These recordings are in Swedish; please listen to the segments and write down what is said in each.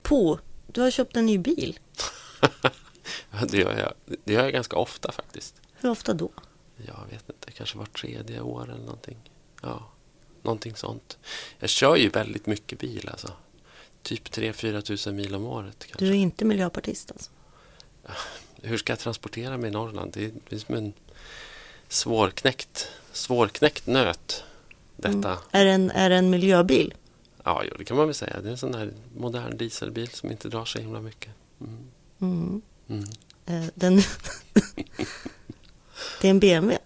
Apropå, du har köpt en ny bil. Det gör jag ganska ofta faktiskt. Hur ofta då? Jag vet inte, kanske var 3:e år eller någonting. Ja, någonting sånt. Jag kör ju väldigt mycket bil alltså. Typ 3-4 tusen mil om året kanske. Du är inte miljöpartist alltså? Hur ska jag transportera mig i Norrland? Det är som en svårknäckt nöt detta. Är det en miljöbil? Ja, det kan man väl säga. Det är en sån här modern dieselbil som inte drar så himla mycket. Det är en BMW.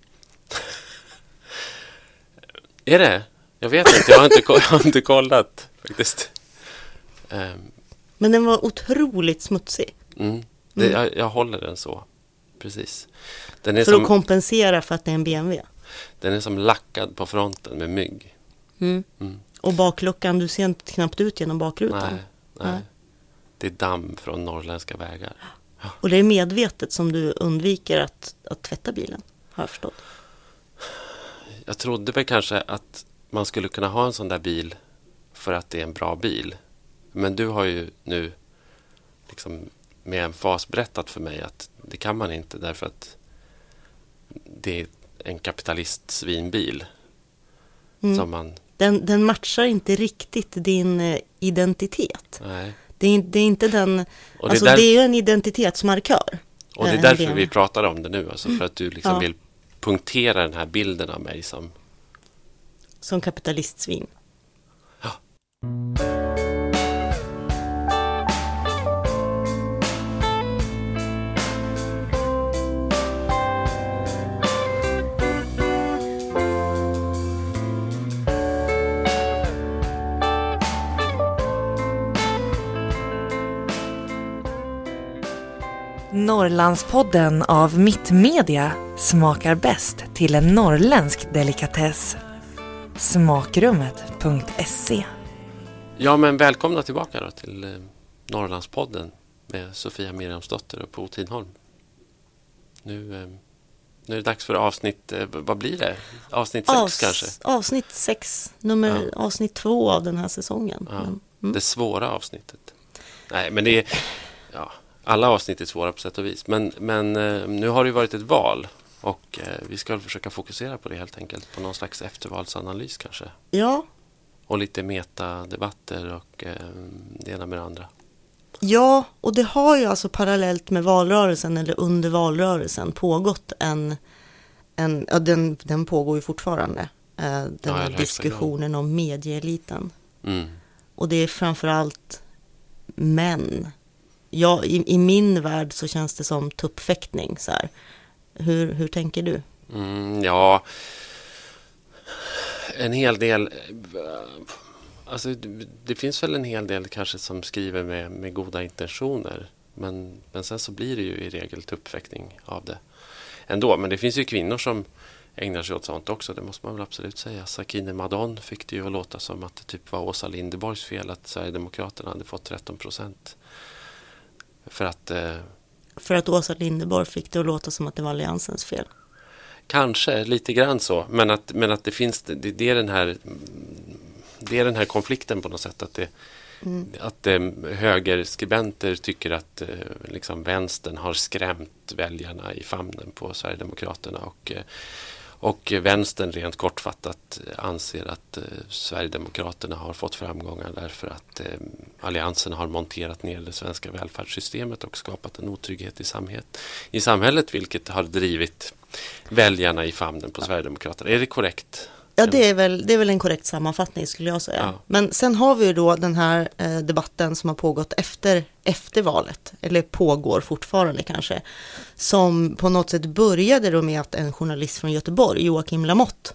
Är det? Jag vet inte, jag har inte kollat faktiskt. Men den var otroligt smutsig. Jag håller den så. Precis. Den är för att kompensera för att det är en BMW. Den är som lackad på fronten med mygg. Och bakluckan, du ser knappt ut genom bakrutan. Nej. Det är damm från norrländska vägar. Ja. Och det är medvetet som du undviker att tvätta bilen, har jag förstått. Jag trodde väl kanske att man skulle kunna ha en sån där bil för att det är en bra bil. Men du har ju nu liksom med en fas berättat för mig att det kan man inte därför att det är en kapitalistsvinbil. Som man... Den matchar inte riktigt din identitet. Nej. Det är inte den... Alltså det är ju en identitetsmarkör. Och det är därför vi pratar om det nu. Alltså för att du liksom vill punktera den här bilden av mig som kapitalistsvin. Ja. Norrlandspodden av Mittmedia smakar bäst till en norrländsk delikatess. Smakrummet.se. Ja, men välkomna tillbaka då till Norrlandspodden med Sofia Miriamsdotter och Po Tidholm. Nu är det dags för avsnitt, vad blir det? Avsnitt 6 kanske? Avsnitt 6, avsnitt 2 av den här säsongen. Ja, det svåra avsnittet. Nej, men det är... Ja, alla avsnitt är svåra på sätt och vis. Men nu har det ju varit ett val. Och vi ska försöka fokusera på det helt enkelt. På någon slags eftervalsanalys kanske. Ja. Och lite metadebatter och det ena med det andra. Ja, och det har ju alltså parallellt med valrörelsen eller under valrörelsen pågått den pågår ju fortfarande. Den här diskussionen om medieeliten. Och det är framförallt män. Ja, i min värld så känns det som tuppfäktning så här. Hur tänker du? Ja, en hel del. Alltså det finns väl en hel del kanske som skriver med goda intentioner. Men sen så blir det ju i regel tuppfäktning av det ändå. Men det finns ju kvinnor som ägnar sig åt sånt också. Det måste man väl absolut säga. Sakine Madon fick det ju att låta som att det typ var Åsa Linderborgs fel att Sverigedemokraterna hade fått 13%. För att Åsa Linderborg fick det att låta som att det var alliansens fel. Kanske, lite grann så. Men att det finns, det är den här konflikten på något sätt. Att högerskribenter tycker att liksom vänstern har skrämt väljarna i famnen på Sverigedemokraterna. Och vänstern rent kortfattat anser att Sverigedemokraterna har fått framgångar därför att alliansen har monterat ner det svenska välfärdssystemet och skapat en otrygghet i samhället, vilket har drivit väljarna i famnen på Sverigedemokraterna. Är det korrekt? Ja, det är väl en korrekt sammanfattning skulle jag säga. Ja. Men sen har vi ju då den här debatten som har pågått efter valet, eller pågår fortfarande kanske, som på något sätt började då med att en journalist från Göteborg, Joakim Lamotte,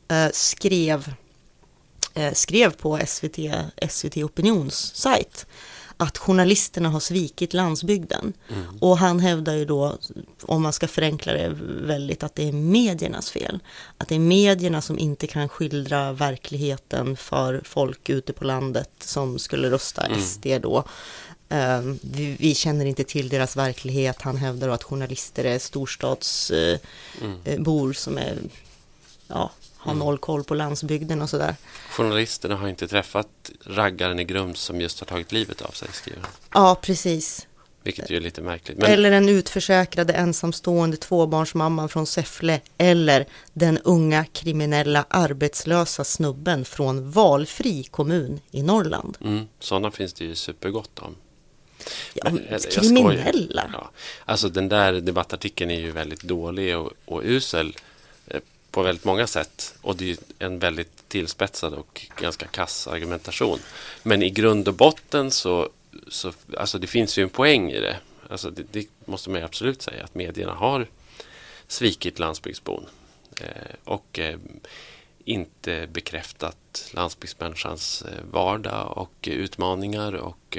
skrev på SVT Opinions sajt att journalisterna har svikit landsbygden. Och han hävdar ju då, om man ska förenkla det väldigt, att det är mediernas fel. Att det är medierna som inte kan skildra verkligheten för folk ute på landet som skulle rösta SD då. Vi känner inte till deras verklighet. Han hävdar att journalister är storstadsbor som är... Ja, har noll koll på landsbygden och sådär. Journalisterna har inte träffat raggaren i Grums som just har tagit livet av sig, skriver han. Ja, precis. Vilket ju är lite märkligt. Eller den utförsäkrade ensamstående tvåbarnsmamman från Säffle. Eller den unga kriminella arbetslösa snubben från valfri kommun i Norrland. Sådana finns det ju supergott om. Ja, kriminella. Ja. Alltså den där debattartikeln är ju väldigt dålig och usel på väldigt många sätt. Och det är en väldigt tillspetsad och ganska kass argumentation. Men i grund och botten så alltså det finns ju en poäng i det. Alltså det måste man ju absolut säga, att medierna har svikit landsbygdsbon och inte bekräftat landsbygdsmänniskans vardag och utmaningar och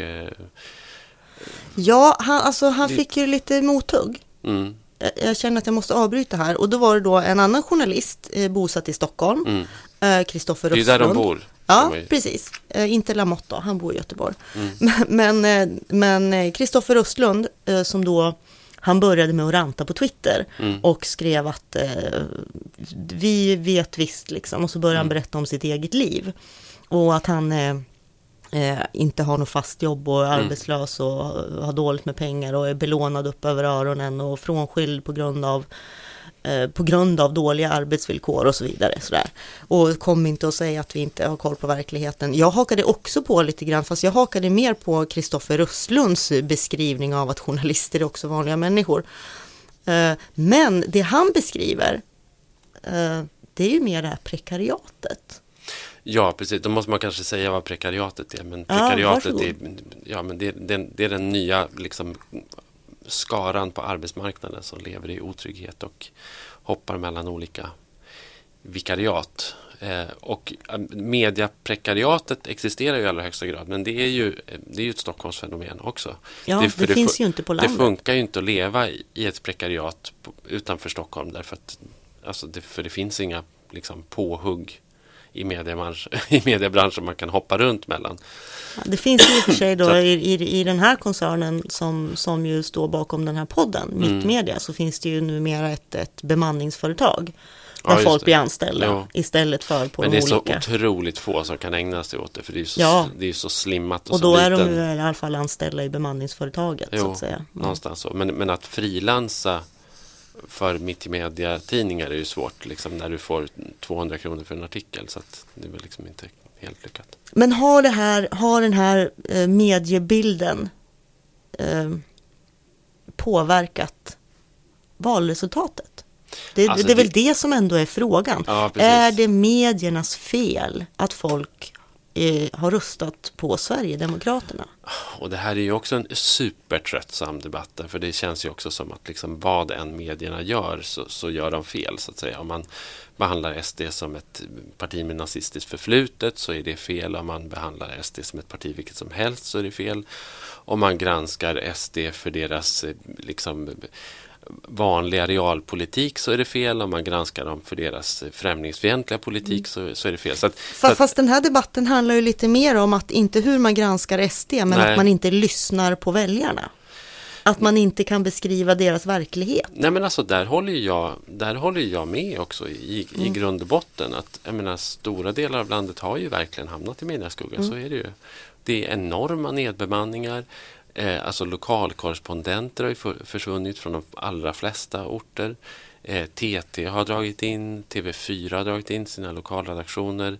ja, han fick ju lite mothugg. Jag känner att jag måste avbryta här. Och då var det då en annan journalist bosatt i Stockholm, Kristoffer Röstlund. Det är där de bor. Ja, precis. Inte Lamotte då, han bor i Göteborg. Men Kristoffer Röstlund som då, han började med att ranta på Twitter och skrev att vi vet visst liksom. Och så började han berätta om sitt eget liv. Och att han inte har något fast jobb och är arbetslös och har dåligt med pengar och är belånad upp över öronen och frånskild på grund av dåliga arbetsvillkor och så vidare. Sådär. Och kom inte att säga att vi inte har koll på verkligheten. Jag hakade också på lite grann, fast jag hakade mer på Kristoffer Röstlunds beskrivning av att journalister är också vanliga människor. Men det han beskriver, det är ju mer det här prekariatet. Ja, precis. Då måste man kanske säga vad prekariatet är. Men prekariatet det är den nya liksom, skaran på arbetsmarknaden som lever i otrygghet och hoppar mellan olika vikariat. Och mediaprekariatet existerar ju i allra högsta grad, men det är ju ett Stockholmsfenomen också. Ja, det finns ju inte på landet. Det funkar ju inte att leva i ett prekariat utanför Stockholm därför att för det finns inga liksom, påhugg i mediebranschen man kan hoppa runt mellan. Ja, det finns ju i och för sig då i den här koncernen som ju står bakom den här podden, Mittmedia, så finns det ju numera ett bemanningsföretag där folk blir anställda istället för på men de olika. Men det är så otroligt få som kan ägna sig åt det, för det är ju så slimmat och då så är de ju i alla fall anställda i bemanningsföretaget så att säga. Någonstans så. Men att frilansa för Mittmedia-tidningar är ju svårt liksom, när du får 200 kronor för en artikel, så att det är väl liksom inte helt lyckat. Men har den här mediebilden påverkat valresultatet? Det är väl det som ändå är frågan. Ja, är det mediernas fel att folk har röstat på Sverigedemokraterna? Och det här är ju också en supertröttsam debatt, för det känns ju också som att liksom vad än medierna gör så gör de fel, så att säga. Om man behandlar SD som ett parti med nazistiskt förflutet så är det fel. Om man behandlar SD som ett parti vilket som helst så är det fel. Om man granskar SD för deras liksom vanliga realpolitik så är det fel. Om man granskar dem för deras främlingsfientliga politik så är det fel. Fast den här debatten handlar ju lite mer om att inte hur man granskar SD, men att man inte lyssnar på väljarna. Att man inte kan beskriva deras verklighet. Nej, men alltså där håller jag med också i grund och botten. Att jag menar, stora delar av landet har ju verkligen hamnat i mediaskuggan. Så är det ju. Det är enorma nedbemanningar. Alltså lokalkorrespondenter har ju försvunnit från de allra flesta orter. TT har dragit in, TV4 har dragit in sina lokalredaktioner.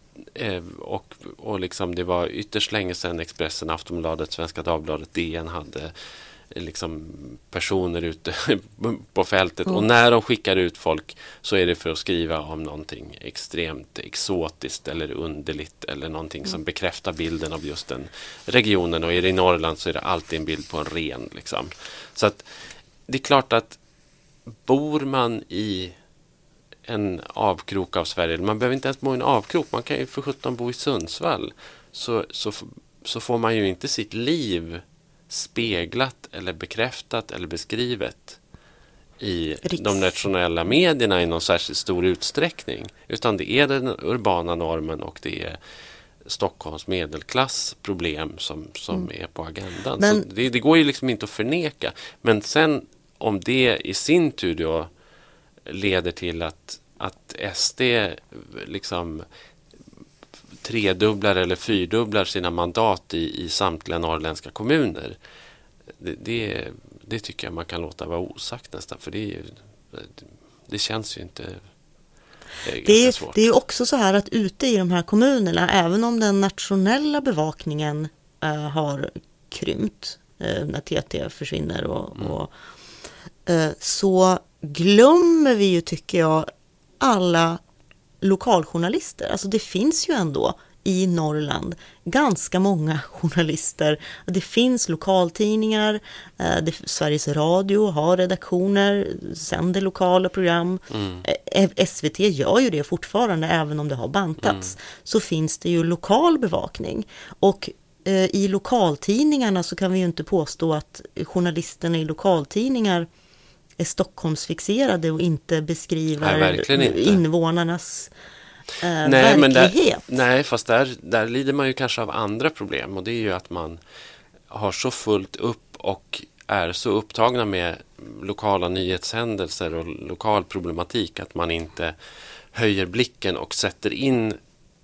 Och liksom det var ytterst länge sedan Expressen, Aftonbladet, Svenska Dagbladet, DN hade liksom personer ute på fältet. Och när de skickar ut folk så är det för att skriva om någonting extremt exotiskt eller underligt eller någonting som bekräftar bilden av just den regionen. Och är det i Norrland så är det alltid en bild på en ren. Liksom. Så att det är klart att bor man i en avkrok av Sverige, man behöver inte ens bo i en avkrok, man kan ju för 17 bo i Sundsvall, så får man ju inte sitt liv speglat eller bekräftat eller beskrivet i de nationella medierna i någon särskilt stor utsträckning, utan det är den urbana normen och det är Stockholms medelklassproblem som är på agendan. Så det går ju liksom inte att förneka, men sen om det i sin tur då leder till att att SD liksom tredubblar eller fyrdubblar sina mandat i samtliga norrländska kommuner. Det tycker jag man kan låta vara osagt nästan, för det känns ju inte... Det är ju också så här att ute i de här kommunerna, även om den nationella bevakningen har krympt när TT försvinner så glömmer vi ju, tycker jag, alla lokaljournalister. Alltså det finns ju ändå i Norrland ganska många journalister. Det finns lokaltidningar, Sveriges Radio har redaktioner, sänder lokala program. SVT gör ju det fortfarande, även om det har bantats. Så finns det ju lokal bevakning. Och i lokaltidningarna så kan vi ju inte påstå att journalisterna i lokaltidningar är Stockholmsfixerade och inte beskriver invånarnas verklighet. Fast där lider man ju kanske av andra problem, och det är ju att man har så fullt upp och är så upptagna med lokala nyhetshändelser och lokal problematik att man inte höjer blicken och sätter in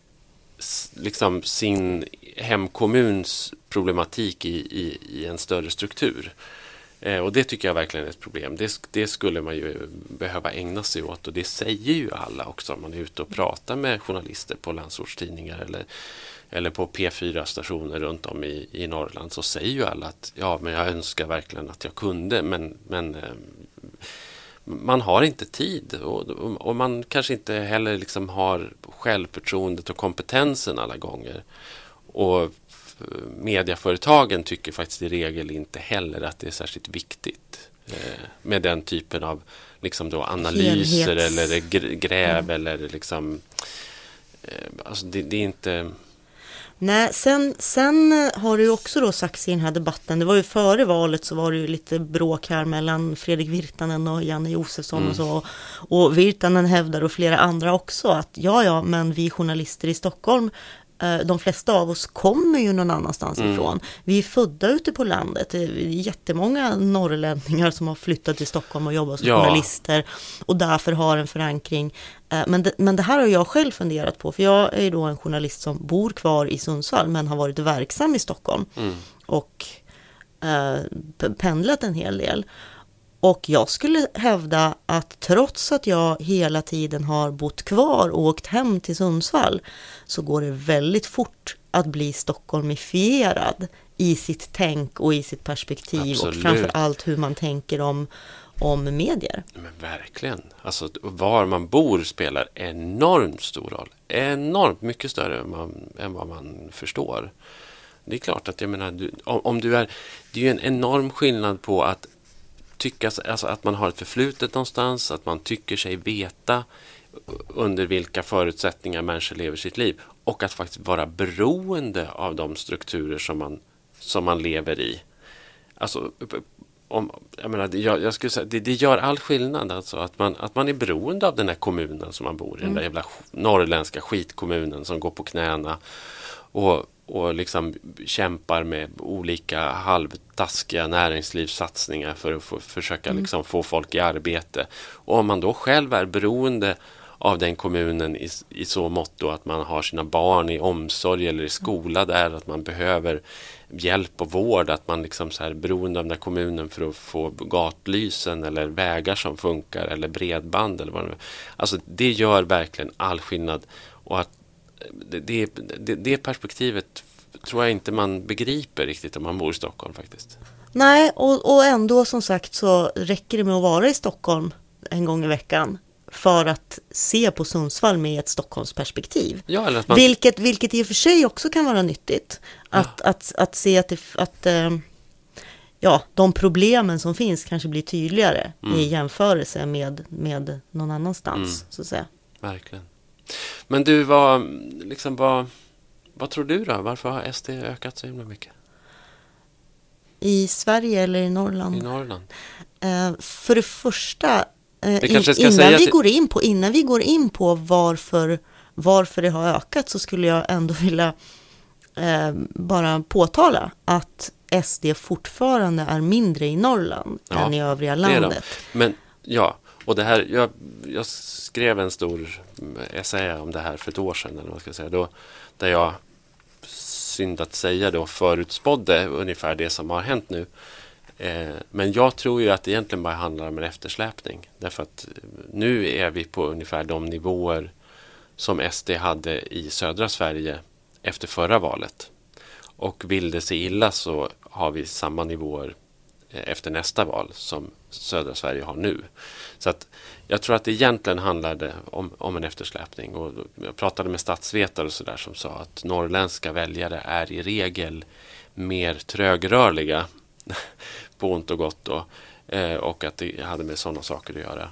liksom sin hemkommuns problematik i en större struktur. Och det tycker jag verkligen är ett problem. Det skulle man ju behöva ägna sig åt, och det säger ju alla också om man är ute och pratar med journalister på landsortstidningar eller på P4-stationer runt om i Norrland, så säger ju alla att men jag önskar verkligen att jag kunde, men man har inte tid, och man kanske inte heller liksom har självförtroendet och kompetensen alla gånger. Och mediaföretagen tycker faktiskt i regel inte heller att det är särskilt viktigt med den typen av liksom då analyser eller gräv eller liksom alltså det är inte... Nej, sen har det ju också då sagts i den här debatten, det var ju före valet, så var det ju lite bråk här mellan Fredrik Virtanen och Janne Josefsson och så, och Virtanen hävdar och flera andra också att men vi journalister i Stockholm, de flesta av oss kommer ju någon annanstans ifrån. Vi är födda ute på landet. Det är jättemånga norrlänningar som har flyttat till Stockholm och jobbat som journalister och därför har en förankring. Men det här har jag själv funderat på, för jag är ju då en journalist som bor kvar i Sundsvall men har varit verksam i Stockholm och pendlat en hel del. Och jag skulle hävda att trots att jag hela tiden har bott kvar och åkt hem till Sundsvall, så går det väldigt fort att bli stockholmifierad i sitt tänk och i sitt perspektiv. Absolut. Och framför allt hur man tänker om medier. Men verkligen. Alltså var man bor spelar enormt stor roll. Enormt mycket större än vad man förstår. Det är klart att jag menar, om du är... Det är ju en enorm skillnad på att tycka, alltså att man har ett förflutet någonstans, att man tycker sig veta under vilka förutsättningar människor lever sitt liv, och att faktiskt vara beroende av de strukturer som man lever i. Alltså jag skulle säga det gör all skillnad, alltså att man är beroende av den här kommunen som man bor i, den där jävla norrländska skitkommunen som går på knäna och liksom kämpar med olika halvtaskiga näringslivssatsningar för att försöka liksom få folk i arbete. Och om man då själv är beroende av den kommunen i så mått då att man har sina barn i omsorg eller i skola där, att man behöver hjälp och vård, att man liksom så här beroende av den där kommunen för att få gatlysen eller vägar som funkar eller bredband eller vad det är. Alltså det gör verkligen all skillnad, och att det perspektivet tror jag inte man begriper riktigt om man bor i Stockholm faktiskt. Nej, och ändå som sagt så räcker det med att vara i Stockholm en gång i veckan för att se på Sundsvall med ett Stockholmsperspektiv. Ja, eller att vilket i och för sig också kan vara nyttigt. Att se att de problemen som finns kanske blir tydligare i jämförelse med någon annanstans, så att säga. Verkligen. Men du, vad tror du då? Varför har SD ökat så himla mycket? I Sverige eller i Norrland? I Norrland. För det första, innan vi går in på varför det har ökat, så skulle jag ändå vilja bara påtala att SD fortfarande är mindre i Norrland än i övriga landet. Men Och det här, jag skrev en stor essä om det här för ett år sedan, eller vad man ska säga, då, där jag, synd att säga då, förutspådde ungefär det som har hänt nu. Men jag tror ju att det egentligen bara handlar om en eftersläpning. Därför att nu är vi på ungefär de nivåer som SD hade i södra Sverige efter förra valet. Och vill det sig illa så har vi samma nivåer efter nästa val som södra Sverige har nu. Så att jag tror att det egentligen handlade om en eftersläpning. Och jag pratade med statsvetare och så där som sa att norrländska väljare är i regel mer trögrörliga på ont och gott då, och att det hade med sådana saker att göra.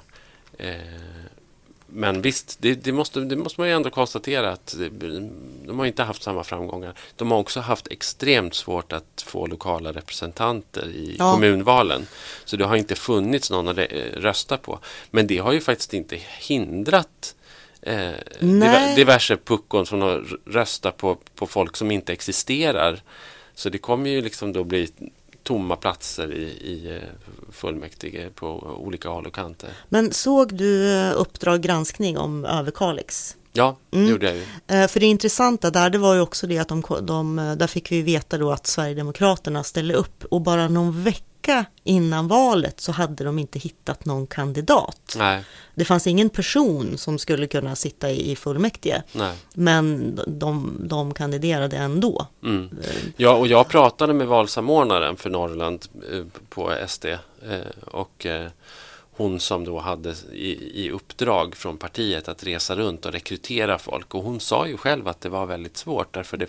Men visst, det måste man ju ändå konstatera att de har inte haft samma framgångar. De har också haft extremt svårt att få lokala representanter i kommunvalen. Så det har inte funnits någon att rösta på. Men det har ju faktiskt inte hindrat diverse puckon från att rösta på folk som inte existerar. Så det kommer ju liksom då bli tomma platser i fullmäktige på olika håll och kanter. Men såg du Uppdrag granskning om Överkalix? Ja, det gjorde jag ju. För det intressanta där, det var ju också det att där fick vi veta då att Sverigedemokraterna ställde upp, och bara någon vecka innan valet så hade de inte hittat någon kandidat. Nej. Det fanns ingen person som skulle kunna sitta i fullmäktige. Nej. Men de kandiderade ändå. Mm. Ja, och jag pratade med valsamordnaren för Norrland på SD, och hon som då hade i uppdrag från partiet att resa runt och rekrytera folk. Och hon sa ju själv att det var väldigt svårt, därför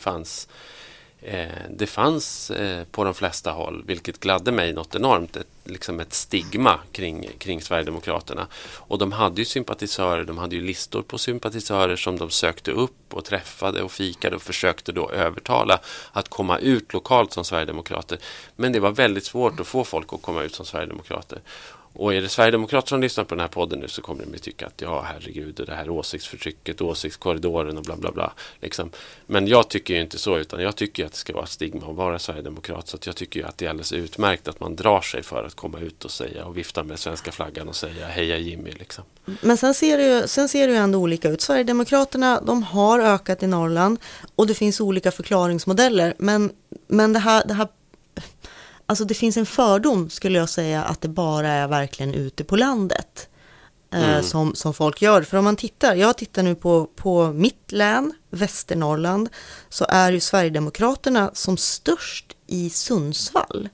det fanns på de flesta håll, vilket gladde mig något enormt, ett stigma kring Sverigedemokraterna. Och de hade ju sympatisörer, de hade ju listor på sympatisörer som de sökte upp och träffade och fikade och försökte då övertala att komma ut lokalt som Sverigedemokrater. Men det var väldigt svårt att få folk att komma ut som Sverigedemokrater. Och är det Sverigedemokrater som lyssnar på den här podden nu, så kommer de att tycka att ja, herregud, det här åsiktsförtrycket, åsiktskorridoren och bla bla bla. Liksom. Men jag tycker ju inte så, utan jag tycker att det ska vara ett stigma att vara Sverigedemokrat. Så att jag tycker ju att det är alldeles utmärkt att man drar sig för att komma ut och säga och vifta med svenska flaggan och säga heja Jimmy. Liksom. Men sen ser det ju ändå olika ut. Sverigedemokraterna, de har ökat i Norrland, och det finns olika förklaringsmodeller. Men det här alltså det finns en fördom, skulle jag säga, att det bara är verkligen ute på landet som folk gör. För om man jag tittar nu på mitt län, Västernorrland, så är ju Sverigedemokraterna som störst i Sundsvall.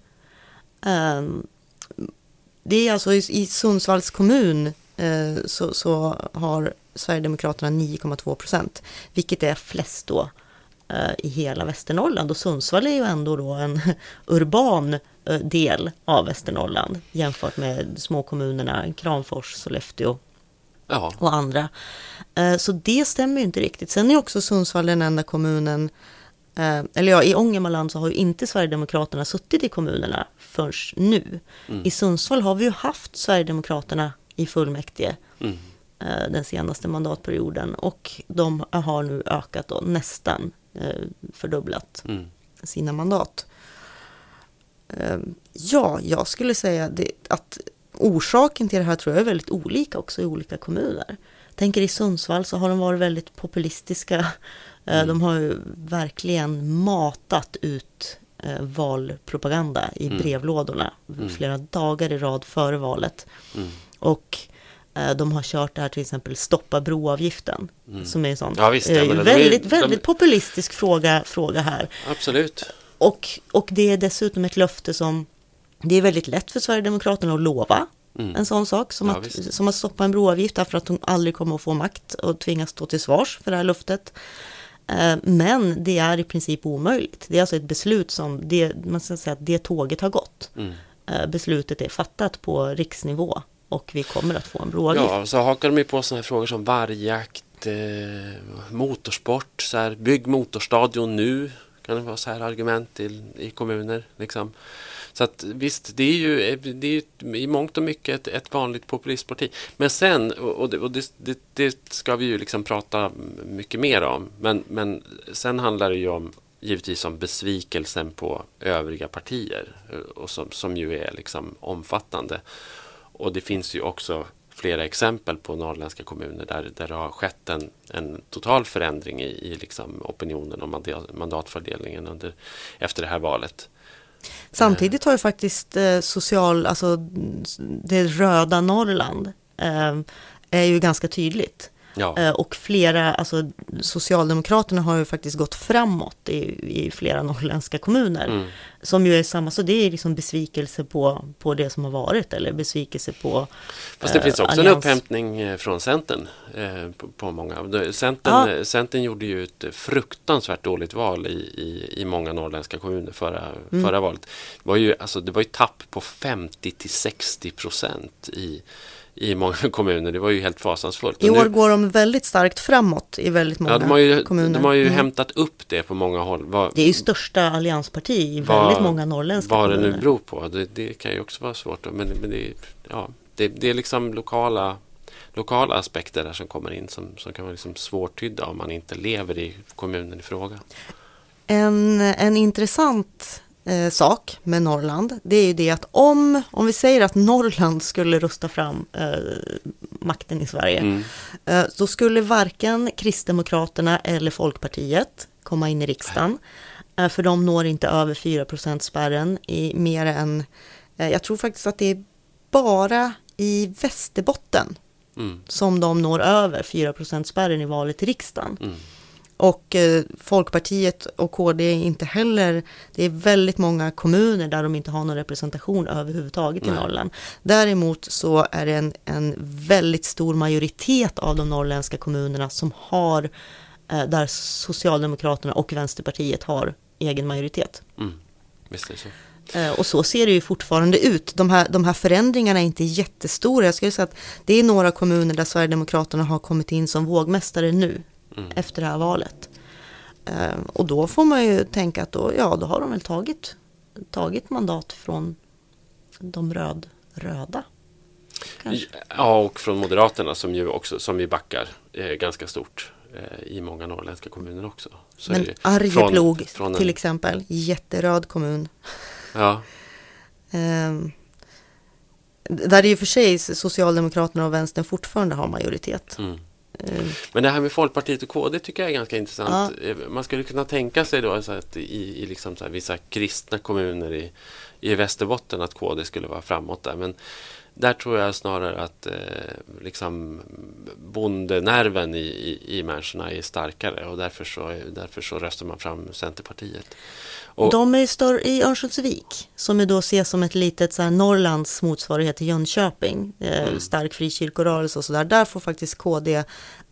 Det är alltså i Sundsvalls kommun så har Sverigedemokraterna 9,2%, vilket är flest då i hela Västernorrland, och Sundsvall är ju ändå då en urban del av Västernorrland jämfört med småkommunerna Kramfors, Sollefteå och andra. Så det stämmer ju inte riktigt. Sen är också Sundsvall den enda kommunen, i Ångermanland så har ju inte Sverigedemokraterna suttit i kommunerna först nu. I Sundsvall har vi ju haft Sverigedemokraterna i fullmäktige den senaste mandatperioden, och de har nu ökat då nästan fördubblat sina mandat. Jag skulle säga att orsaken till det här tror jag är väldigt olika också i olika kommuner. Tänker i Sundsvall så har de varit väldigt populistiska. De har ju verkligen matat ut valpropaganda i brevlådorna flera dagar i rad före valet. Och de har kört det här, till exempel stoppa broavgiften, som är en sån väldigt populistisk fråga här. Absolut. Och det är dessutom ett löfte som det är väldigt lätt för Sverigedemokraterna att lova. En sån sak som att stoppa en broavgift, därför att de aldrig kommer att få makt och tvingas stå till svars för det här löftet. Men det är i princip omöjligt. Det är alltså ett beslut som man ska säga att det tåget har gått. Beslutet är fattat på riksnivå. Och vi kommer att få en broavgift. Ja, så hakar de ju på sådana här frågor som vargjakt, motorsport, så här, bygg motorstadion nu, kan det vara så här argument i kommuner. Liksom. Så att visst, det är ju i mångt och mycket ett vanligt populistparti. Men sen, och det ska vi ju liksom prata mycket mer om, men sen handlar det ju givetvis om besvikelsen på övriga partier, och som ju är liksom omfattande. Och det finns ju också flera exempel på norrländska kommuner där det har skett en total förändring i liksom opinionen och mandatfördelningen efter det här valet. Samtidigt har ju faktiskt det röda Norrland är ju ganska tydligt. Ja. Och Socialdemokraterna har ju faktiskt gått framåt i flera norrländska kommuner. Som ju är samma, så det är liksom besvikelse på det som har varit, eller besvikelse på fast det finns också en upphämtning från Centern på många. Centern gjorde ju ett fruktansvärt dåligt val i många norrländska kommuner förra valet. Det var ju tapp på 50-60% i många kommuner. Det var ju helt fasansfullt. I år går de väldigt starkt framåt i väldigt många kommuner. De har ju hämtat upp det på många håll. Det är ju största alliansparti i väldigt många norrländska kommuner. Vad det nu beror på. Det kan ju också vara svårt. Men det är liksom lokala aspekter där som kommer in som kan vara liksom svårtydda om man inte lever i kommunen i fråga. En intressant sak med Norrland, det är ju det att om vi säger att Norrland skulle rösta fram makten i Sverige, då skulle varken Kristdemokraterna eller Folkpartiet komma in i riksdagen, för de når inte över 4%-spärren i mer än, jag tror faktiskt att det är bara i Västerbotten som de når över 4%-spärren i valet till riksdagen. Och Folkpartiet och KD inte heller, det är väldigt många kommuner där de inte har någon representation överhuvudtaget i Norrland. Däremot så är det en väldigt stor majoritet av de norrländska kommunerna som har, där Socialdemokraterna och Vänsterpartiet har egen majoritet. Visst är det så. Och så ser det ju fortfarande ut. De här förändringarna är inte jättestora. Jag skulle säga att det är några kommuner där Sverigedemokraterna har kommit in som vågmästare nu. Efter det här valet. Och då får man ju tänka att då har de väl tagit mandat från de röda. Kanske. Ja, och från Moderaterna som ju backar ganska stort i många norrländska kommuner också. Så men Arjeplog till exempel, jätteröd kommun. Ja. Där i och för sig Socialdemokraterna och Vänstern fortfarande har majoritet. Men det här med Folkpartiet och KD tycker jag är ganska intressant. Man skulle kunna tänka sig då så att i liksom så här vissa kristna kommuner i Västerbotten att KD skulle vara framåt där. Men där tror jag snarare att liksom bondenerven i människorna är starkare och därför så röstar man fram Centerpartiet. Och de är större i Örnsköldsvik, som är då ses som ett litet så här Norrlands motsvarighet till Jönköping, stark frikyrkorörelse och sådär. Där får faktiskt KD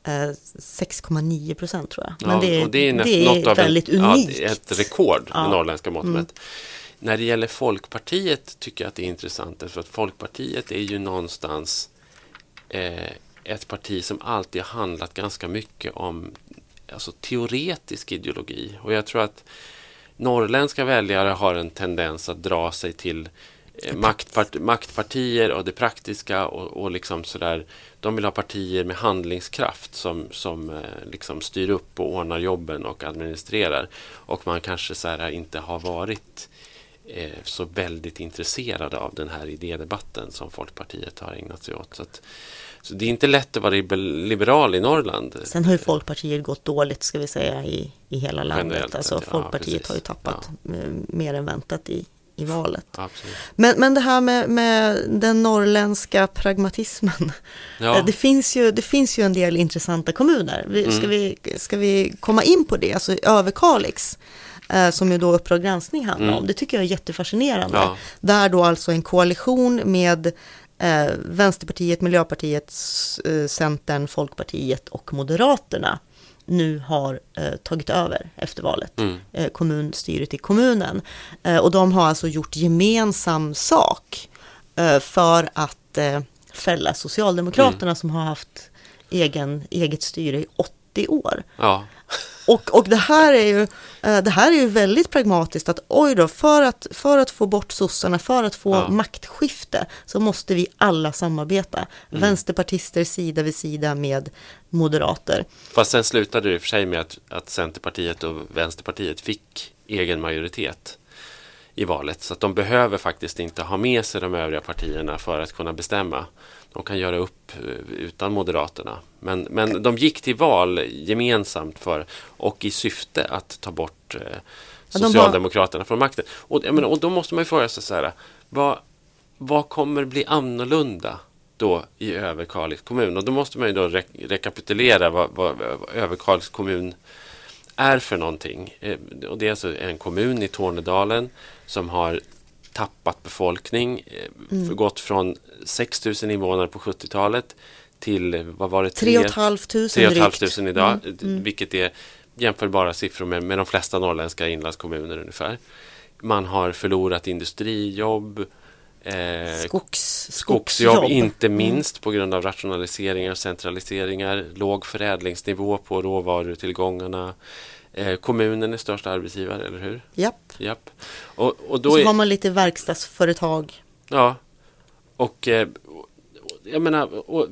6,9% tror jag. Men det är väldigt unikt. Ja, ett rekord med norrländska mått mätt. När det gäller Folkpartiet tycker jag att det är intressant, för att Folkpartiet är ju någonstans ett parti som alltid har handlat ganska mycket om teoretisk ideologi. Och jag tror att norrländska väljare har en tendens att dra sig till maktpartier och det praktiska och liksom sådär. De vill ha partier med handlingskraft som liksom styr upp och ordnar jobben och administrerar. Och man kanske så här inte har varit så väldigt intresserade av den här idédebatten som Folkpartiet har ägnat sig åt. Så det är inte lätt att vara liberal i Norrland. Sen har ju Folkpartiet gått dåligt, ska vi säga, i hela landet. Generellt, alltså Folkpartiet har ju tappat mer än väntat i valet. Absolut. Men det här med den norrländska pragmatismen. Ja. Det finns ju en del intressanta kommuner. Ska vi komma in på det? Alltså Överkalix, som ju då Uppdrag granskning handlar om. Det tycker jag är jättefascinerande. Ja. Där då alltså en koalition med Vänsterpartiet, Miljöpartiet, Centern, Folkpartiet och Moderaterna nu har tagit över efter valet. Kommunstyret i kommunen. Och de har alltså gjort gemensam sak för att fälla Socialdemokraterna som har haft eget styre i 80 år. Ja. Och det här är ju väldigt pragmatiskt att för att få bort sossarna, för att få maktskifte, så måste vi alla samarbeta. Vänsterpartister sida vid sida med moderater. Fast sen slutade det i och för sig med att Centerpartiet och Vänsterpartiet fick egen majoritet i valet. Så att de behöver faktiskt inte ha med sig de övriga partierna för att kunna bestämma. De kan göra upp utan Moderaterna. Men de gick till val gemensamt och i syfte att ta bort Socialdemokraterna från makten. Och då måste man ju fråga sig så här, vad kommer bli annorlunda då i Överkalix kommun? Och då måste man ju då rekapitulera vad Överkalix kommun är för någonting. Och det är alltså en kommun i Tornedalen som har tappat befolkning, gått från 6 000 invånare på 70-talet till, vad var det? 3 500 idag, vilket är jämförbara siffror med de flesta norrländska inlandskommuner ungefär. Man har förlorat industrijobb, skogsjobb, inte minst på grund av rationaliseringar, centraliseringar, låg förädlingsnivå på råvarutillgångarna. Kommunen är största arbetsgivare, eller hur? Japp. Och då så har man lite verkstadsföretag. Ja, och jag menar,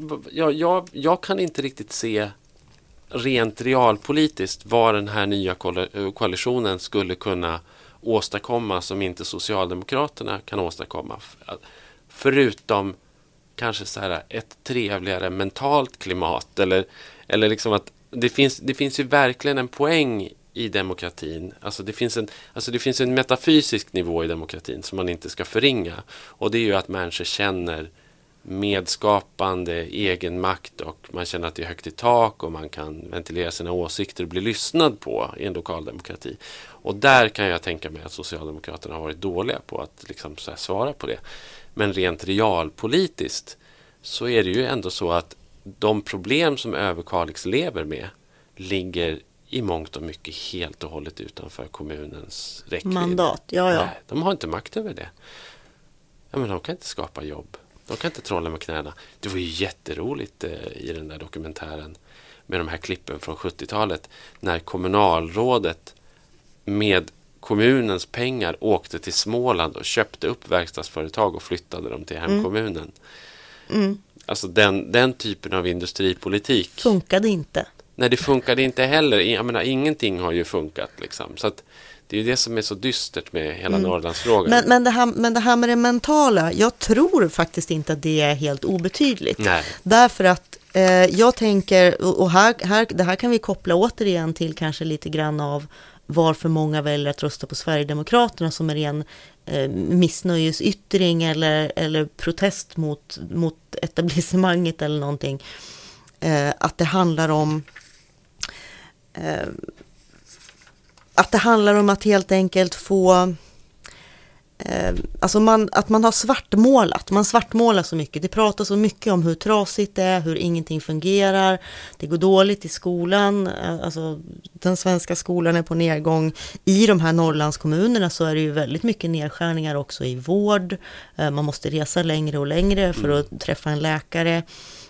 jag kan inte riktigt se rent realpolitiskt vad den här nya koalitionen skulle kunna åstadkomma som inte Socialdemokraterna kan åstadkomma. Förutom kanske så här ett trevligare mentalt klimat eller liksom att det finns ju verkligen en poäng i demokratin. Alltså det finns en metafysisk nivå i demokratin som man inte ska förringa. Och det är ju att människor känner medskapande, egen makt och man känner att det är högt i tak och man kan ventilera sina åsikter och bli lyssnad på i en lokal demokrati. Och där kan jag tänka mig att Socialdemokraterna har varit dåliga på att liksom så här svara på det. Men rent realpolitiskt så är det ju ändå så att de problem som Överkalix lever med ligger i mångt och mycket helt och hållet utanför kommunens räckvidd. Mandat, ja. Nej, de har inte makt över det. Ja, men de kan inte skapa jobb. De kan inte trolla med knäna. Det var ju jätteroligt i den där dokumentären med de här klippen från 70-talet när kommunalrådet med kommunens pengar åkte till Småland och köpte upp verkstadsföretag och flyttade dem till hemkommunen. Alltså den typen av industripolitik funkade inte. Nej, det funkade inte heller. Jag menar, ingenting har ju funkat liksom. Så att det är ju det som är så dystert med hela Norrlandsfrågan. Men det här med det mentala, jag tror faktiskt inte att det är helt obetydligt. Nej. Därför att jag tänker, och det här kan vi koppla återigen till kanske lite grann av varför många väljer att rösta på Sverigedemokraterna som är en missnöjesyttring eller protest mot etablissemanget eller någonting. Att det handlar om att helt enkelt få att man har svartmålat. Man svartmålar så mycket. Det pratas så mycket om hur trasigt det är, hur ingenting fungerar. Det går dåligt i skolan. Alltså, den svenska skolan är på nedgång. I de här Norrlandskommunerna så är det ju väldigt mycket nedskärningar också i vård. Man måste resa längre och längre för att träffa en läkare.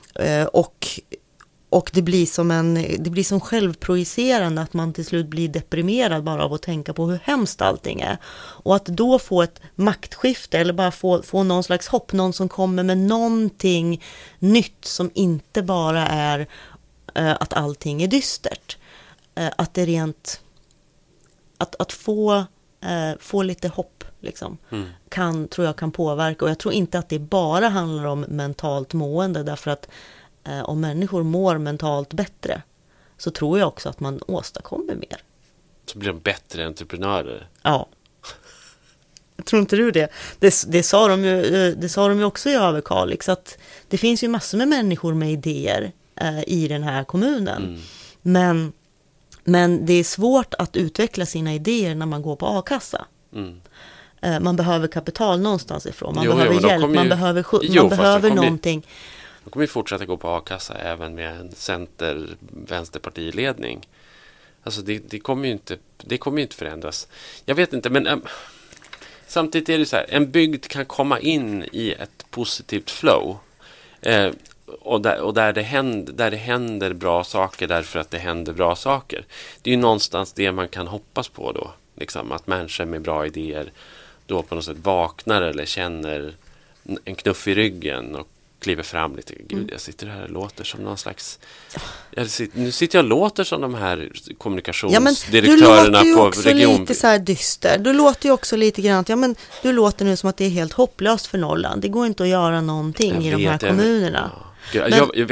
Och det blir som självprojicerande att man till slut blir deprimerad bara av att tänka på hur hemskt allting är. Och att då få ett maktskifte eller bara få någon slags hopp, någon som kommer med någonting nytt som inte bara är att allting är dystert. Att det rent att få lite hopp liksom, tror jag kan påverka. Och jag tror inte att det bara handlar om mentalt mående, därför att om människor mår mentalt bättre så tror jag också att man åstadkommer mer. Så blir de bättre entreprenörer. Ja. Tror inte du det? Det sa de ju också i Överkalix, att det finns ju massor med människor med idéer i den här kommunen. Men det är svårt att utveckla sina idéer när man går på a-kassa. Man behöver kapital någonstans ifrån. Man behöver hjälp, man behöver någonting. De kommer ju fortsätta gå på a-kassa även med en vänsterpartiledning. Alltså det kommer ju inte förändras. Jag vet inte, men samtidigt är det så här, en bygd kan komma in i ett positivt flow. Och där det händer bra saker därför att det händer bra saker. Det är ju någonstans det man kan hoppas på då. Liksom, att människor med bra idéer då på något sätt vaknar eller känner en knuff i ryggen och kliver fram lite. Gud, jag sitter här och låter som någon slags... Nu sitter jag och låter som de här kommunikationsdirektörerna på region... Du låter ju också lite så här dyster. Du låter ju också lite grann... du låter nu som att det är helt hopplöst för Norrland. Det går inte att göra någonting i de här kommunerna. Ja.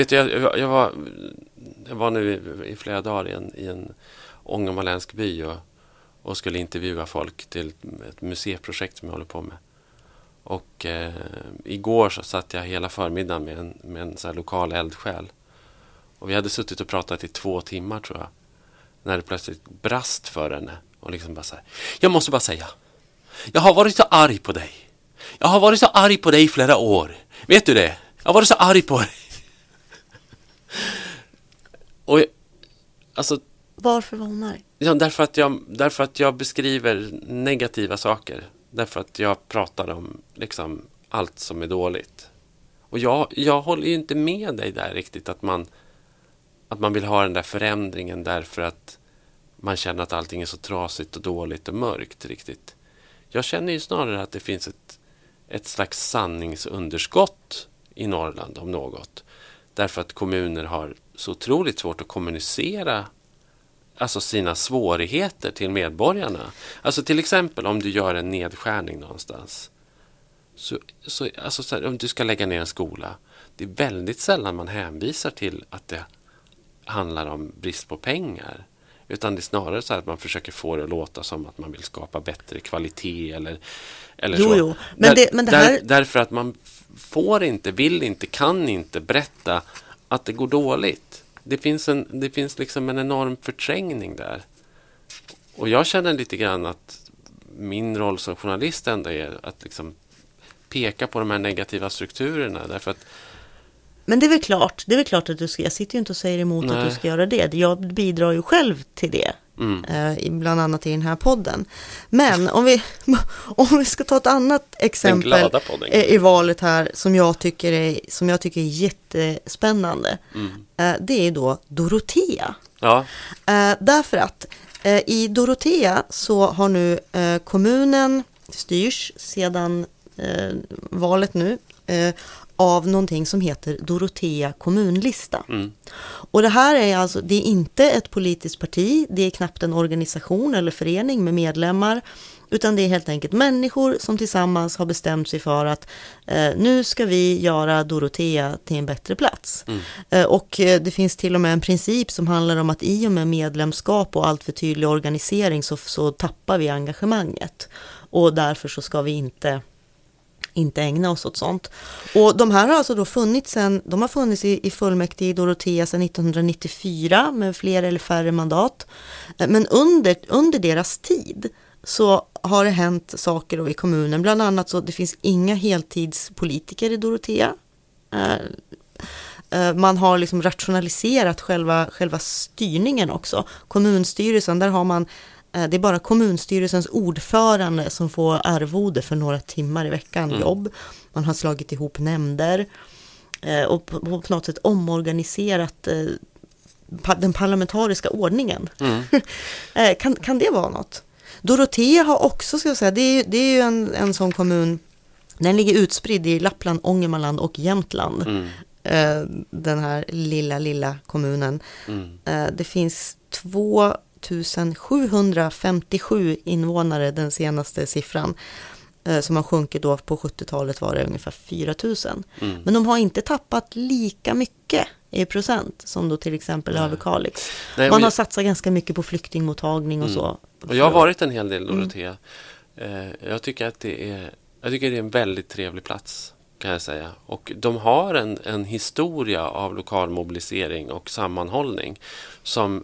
Jag var nu i flera dagar i en ångermanländsk by och skulle intervjua folk till ett museiprojekt som jag håller på med. Och igår så satt jag hela förmiddagen med en så här lokal eldsjäl. Och vi hade suttit och pratat i 2 timmar, tror jag. När det plötsligt brast för henne. Och liksom bara så här: jag måste bara säga, jag har varit så arg på dig. Jag har varit så arg på dig i flera år. Vet du det? Jag har varit så arg på dig. Och alltså... Varför var hon arg? Ja, därför att jag beskriver negativa saker. Därför att jag pratar om liksom allt som är dåligt. Och jag håller ju inte med dig där riktigt att man vill ha den där förändringen därför att man känner att allting är så trasigt och dåligt och mörkt riktigt. Jag känner ju snarare att det finns ett slags sanningsunderskott i Norrland om något. Därför att kommuner har så otroligt svårt att kommunicera alltså sina svårigheter till medborgarna. Alltså till exempel om du gör en nedskärning någonstans. Så här, om du ska lägga ner en skola. Det är väldigt sällan man hänvisar till att det handlar om brist på pengar. Utan det är snarare så att man försöker få det att låta som att man vill skapa bättre kvalitet eller så. Jo. Men det här... Därför att man får inte, vill inte, kan inte berätta att det går dåligt. Det finns liksom en enorm förträngning där. Och jag känner lite grann att min roll som journalist ändå är att liksom peka på de här negativa strukturerna. Därför att... Men det är väl klart att du ska... Jag sitter ju inte och säger emot att du ska göra det. Jag bidrar ju själv till det. Bland annat i den här podden. Men om vi ska ta ett annat exempel i valet här som jag tycker är jättespännande. Det är då Dorotea. Ja. Därför att i Dorotea så har nu kommunen styrs sedan valet nu av någonting som heter Dorotea kommunlista. Och det här är alltså, det är inte ett politiskt parti, det är knappt en organisation eller förening med medlemmar, utan det är helt enkelt människor som tillsammans har bestämt sig för att nu ska vi göra Dorotea till en bättre plats. Och det finns till och med en princip som handlar om att i och med medlemskap och allt för tydlig organisering så tappar vi engagemanget. Och därför så ska vi inte ägna oss åt sånt. Och de här har alltså då funnits i fullmäktige i Dorotea sedan 1994 med fler eller färre mandat. Men under deras tid så har det hänt saker då i kommunen. Bland annat så det finns inga heltidspolitiker i Dorotea. Man har liksom rationaliserat själva styrningen också. Kommunstyrelsen, där har man det är bara kommunstyrelsens ordförande som får arvode för några timmar i veckan jobb. Man har slagit ihop nämnder och på något sätt omorganiserat den parlamentariska ordningen. Kan det vara något? Dorotea har också, ska jag säga, det är ju en sån kommun, den ligger utspridd i Lappland, Ångermanland och Jämtland. Den här lilla kommunen. Det finns 2757 invånare, den senaste siffran, som har sjunkit då. På 70-talet var det ungefär 4000. Men de har inte tappat lika mycket i procent som då till exempel Överkalix. Man har satsat ganska mycket på flyktingmottagning och så. Och jag har varit en hel del i Dorotea. Jag tycker det är en väldigt trevlig plats, kan jag säga. Och de har en historia av lokal mobilisering och sammanhållning som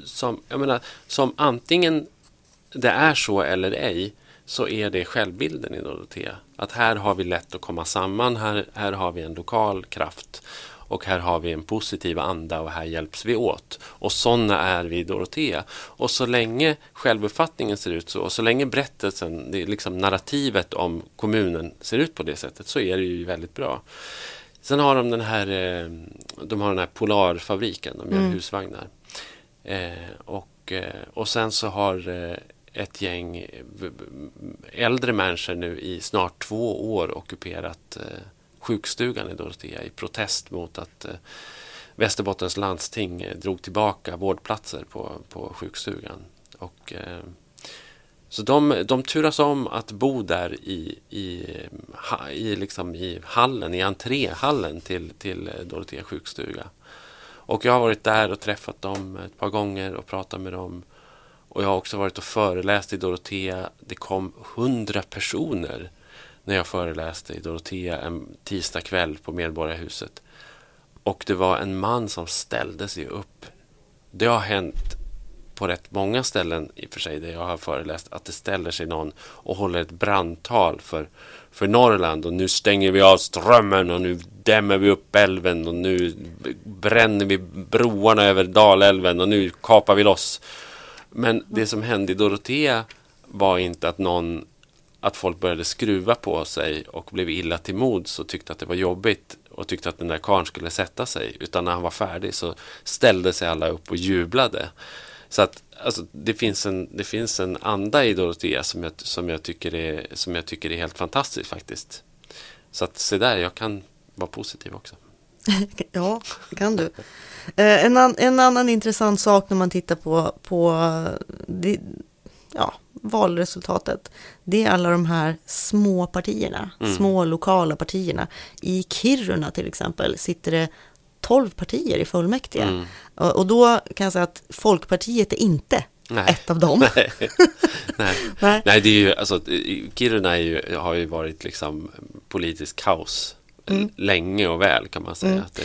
antingen det är så eller ej, så är det självbilden i Dorotea. Att här har vi lätt att komma samman, här har vi en lokal kraft och här har vi en positiv anda och här hjälps vi åt. Och sådana är vi i Dorotea. Och så länge självuppfattningen ser ut så, och så länge berättelsen, det är liksom narrativet om kommunen ser ut på det sättet, så är det ju väldigt bra. Sen har de den här Polarfabriken, de gör husvagnar. Och sen så har ett gäng äldre människor nu i snart 2 år ockuperat sjukstugan i Dorotea i protest mot att Västerbottens landsting drog tillbaka vårdplatser på sjukstugan. Och så de turas om att bo där i hallen, i entréhallen till Dorotea sjukstuga. Och jag har varit där och träffat dem ett par gånger och pratat med dem. Och jag har också varit och föreläst i Dorotea. Det kom 100 personer när jag föreläste i Dorotea en tisdag kväll på Medborgarhuset. Och det var en man som ställde sig upp. Det har hänt på rätt många ställen i och för sig där jag har föreläst att det ställer sig någon och håller ett brandtal för Norrland, och nu stänger vi av strömmen och nu dämmer vi upp älven och nu bränner vi broarna över Dalälven och nu kapar vi loss. Men det som hände i Dorotea var inte att folk började skruva på sig och blev illa till mods och tyckte att det var jobbigt och tyckte att den där karln skulle sätta sig, utan när han var färdig så ställde sig alla upp och jublade. Så att alltså, det finns en anda i Dorotea som jag tycker är helt fantastisk faktiskt. Så att se där, jag kan vara positiv också. Ja, det kan du. En annan intressant sak när man tittar på valresultatet, det är alla de här små partierna, små lokala partierna. I Kiruna till exempel sitter det 12 partier i fullmäktige. Och då kan jag säga att Folkpartiet är inte ett av dem. Nej, det är ju, alltså, Kiruna har ju varit liksom politisk kaos länge och väl, kan man säga. Att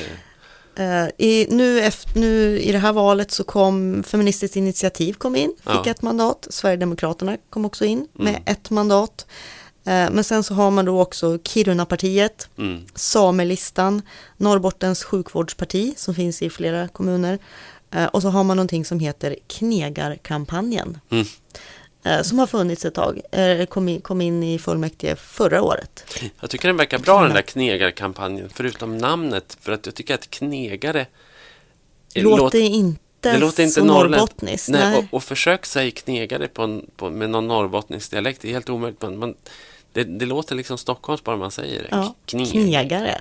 Nu i det här valet så kom Feministiskt initiativ fick ett mandat. Sverigedemokraterna kom också in med ett mandat. Men sen så har man då också Kiruna-partiet, Samelistan, Norrbottens sjukvårdsparti som finns i flera kommuner. Och så har man någonting som heter Knegarkampanjen. Som har funnits ett tag. Kom in i fullmäktige förra året. Jag tycker den verkar bra, den där Knegarkampanjen, förutom namnet. För att jag tycker att knegare låter inte så norrbottniskt. Nej. Och försök säga knegare med någon norrbottnisk dialekt. Det är helt omöjligt. Det låter liksom Stockholms bara man säger det. Ja, knegare.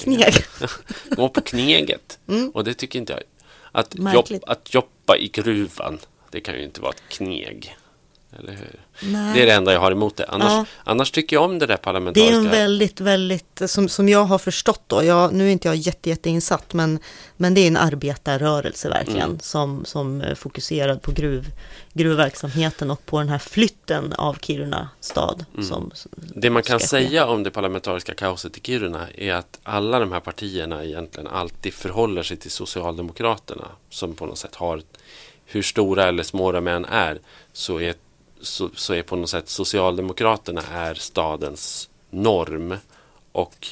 Gå på kneget. Och det tycker inte jag. Att jobba i gruvan, det kan ju inte vara ett kneg. Eller hur? Nej. Det är det enda jag har emot det. Annars tycker jag om det där parlamentariska. Det är en väldigt som jag har förstått då. Nu är inte jag jätteinsatt, men det är en arbetarrörelse verkligen som fokuserad på gruvverksamheten och på den här flytten av Kiruna stad. Det man kan säga om det parlamentariska kaoset i Kiruna är att alla de här partierna egentligen alltid förhåller sig till Socialdemokraterna, som på något sätt har, hur stora eller små de än är, så är på något sätt Socialdemokraterna är stadens norm och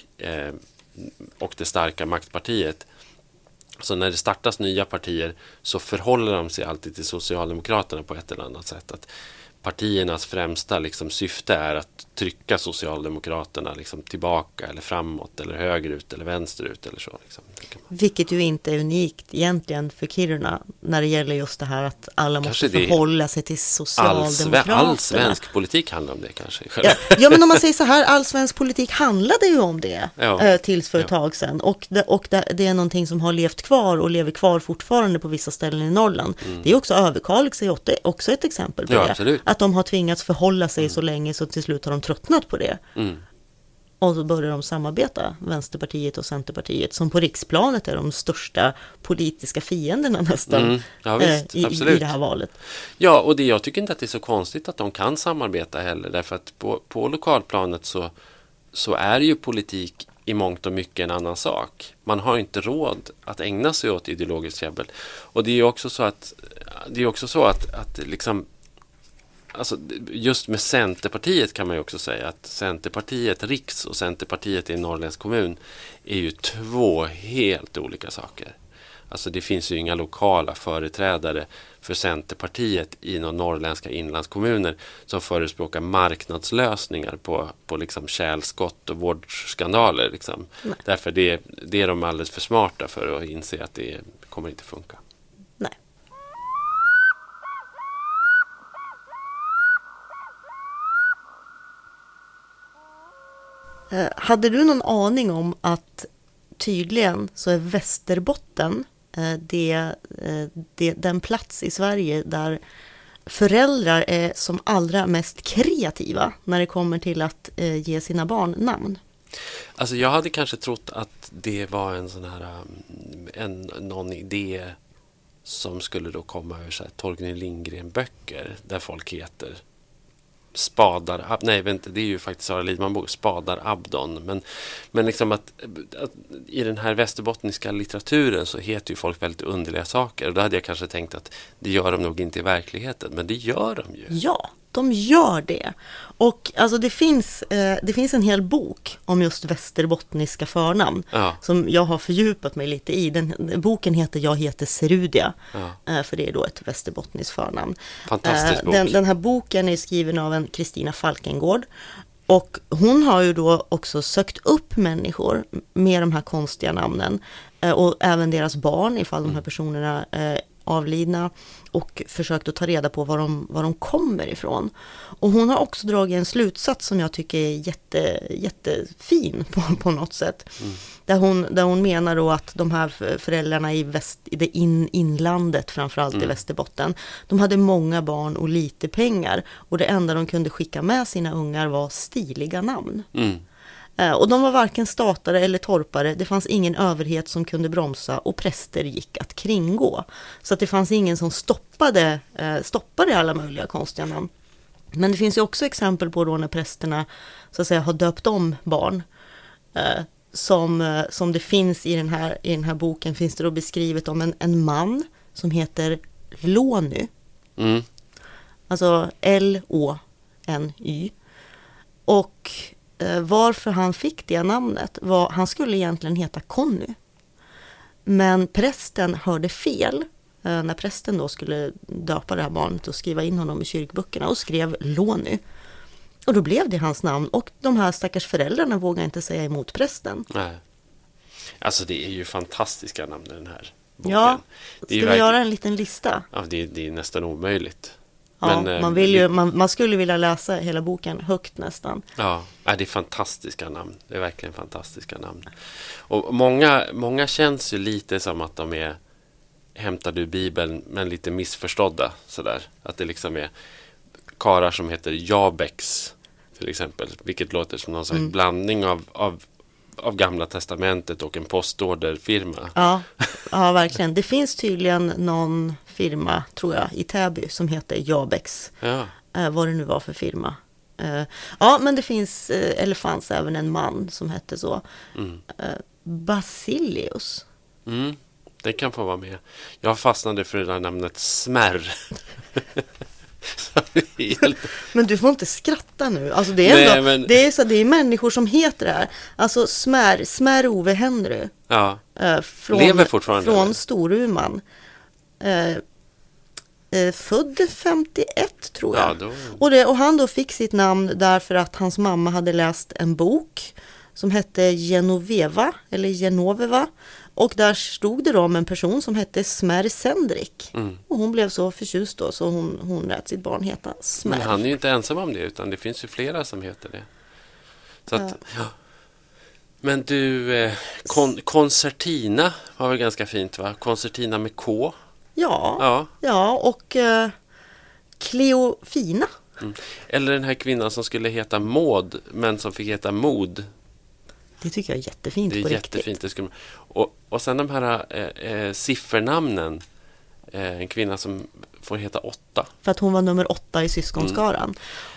det starka maktpartiet. Så när det startas nya partier så förhåller de sig alltid till Socialdemokraterna på ett eller annat sätt. Att partiernas främsta liksom syfte är att trycka Socialdemokraterna liksom tillbaka eller framåt eller högerut eller vänsterut eller så. Liksom. Vilket ju inte är unikt egentligen för Kiruna när det gäller just det här att alla måste förhålla sig till Socialdemokraterna. All svensk politik handlar om det kanske. Ja, men om man säger så här, all svensk politik handlade ju om det tills för ett tag sedan. Och det är någonting som har levt kvar och lever kvar fortfarande på vissa ställen i Norrland. Det är också Överkalix är också ett exempel på det. Absolut. Att de har tvingats förhålla sig så länge så till slut har de tröttnat på det. Och så börjar de samarbeta, Vänsterpartiet och Centerpartiet, som på riksplanet är de största politiska fienderna nästan i det här valet. Ja, och jag tycker inte att det är så konstigt att de kan samarbeta heller, därför att på lokalplanet så är ju politik i mångt och mycket en annan sak. Man har inte råd att ägna sig åt ideologiskt käbbel. Och det är ju också så att liksom, alltså, just med Centerpartiet kan man ju också säga att Centerpartiet riks och Centerpartiet i Norrländsk kommun är ju två helt olika saker. Alltså det finns ju inga lokala företrädare för Centerpartiet i några norrländska inlandskommuner som förespråkar marknadslösningar på liksom kärlskott och vårdskandaler. Liksom. Därför det är de alldeles för smarta för att inse att det kommer inte funka. Nej. Hade du någon aning om att tydligen så är Västerbotten den plats i Sverige där föräldrar är som allra mest kreativa när det kommer till att ge sina barn namn? Alltså jag hade kanske trott att det var en sån här någon idé som skulle då komma över så här Torgny Lindgren-böcker där folk heter Spadar, nej vänta, det är ju faktiskt Sara Lidman bok, Spadar Abdon, men liksom att i den här västerbottniska litteraturen så heter ju folk väldigt underliga saker, och då hade jag kanske tänkt att det gör de nog inte i verkligheten, men det gör de ju. Ja, de gör det. Och alltså det finns en hel bok om just västerbottniska förnamn som jag har fördjupat mig lite i. Boken heter Jag heter Serudia, för det är då ett västerbottniskt förnamn. Fantastisk bok. Den här boken är skriven av en Kristina Falkengård, och hon har ju då också sökt upp människor med de här konstiga namnen, och även deras barn ifall de här personerna avlidna, och försökt att ta reda på var de kommer ifrån. Och hon har också dragit en slutsats som jag tycker är jättefin på något sätt. Där hon menar då att de här föräldrarna i det inlandet, framförallt i Västerbotten, de hade många barn och lite pengar, och det enda de kunde skicka med sina ungar var stiliga namn. Och de var varken statare eller torpare. Det fanns ingen överhet som kunde bromsa, och präster gick att kringgå. Så att det fanns ingen som stoppade alla möjliga konstiga namn. Men det finns ju också exempel på då när prästerna så att säga har döpt om barn. Som det finns i den här boken, finns det då beskrivet om en man som heter Lony. Alltså L-O-N-Y. Och varför han fick det namnet var, han skulle egentligen heta Conny. Men prästen hörde fel när prästen då skulle döpa det här barnet och skriva in honom i kyrkböckerna, och skrev Lony. Och då blev det hans namn, och de här stackars föräldrarna vågade inte säga emot prästen. Nej. Alltså det är ju fantastiska namn i den här boken. Ja, ska vi göra en liten lista? Ja, det är nästan omöjligt. Ja, Men, man skulle vilja läsa hela boken högt nästan. Ja, det är fantastiska namn. Det är verkligen fantastiska namn. Och många känns ju lite som att de är hämtade ur Bibeln, men lite missförstådda. Sådär. Att det liksom är karar som heter Jabex till exempel. Vilket låter som någon slags blandning av Gamla testamentet och en postorderfirma. Ja, verkligen. Det finns tydligen någon firma, tror jag, i Täby som heter Jabex. Ja. Vad det nu var för firma. Ja, men det finns, eller fanns även en man som hette så. Basilius. Det kan få vara med. Jag fastnade för det där namnet Smär. Men du får inte skratta nu. Alltså det är ändå, det är människor som heter det här. Alltså Smär Ove Henry. Ja. Lever fortfarande. Från Storuman. Född 51 tror jag. Ja, och han då fick sitt namn därför att hans mamma hade läst en bok som hette Genoveva. Och där stod det då om en person som hette Smär Sendrik. Och hon blev så förtjust då, så hon lät sitt barn heta Smär. Men han är ju inte ensam om det, utan det finns ju flera som heter det. Så att, ja. Men du, Concertina var väl ganska fint, va? Concertina med K. Ja, och Cleofina. Eller den här kvinnan som skulle heta Maud, men som fick heta Mod. Det tycker jag är jättefint. Det är jättefint. Det skulle... och sen de här siffernamnen. En kvinna som får heta 8. För att hon var nummer 8 i syskonskaran.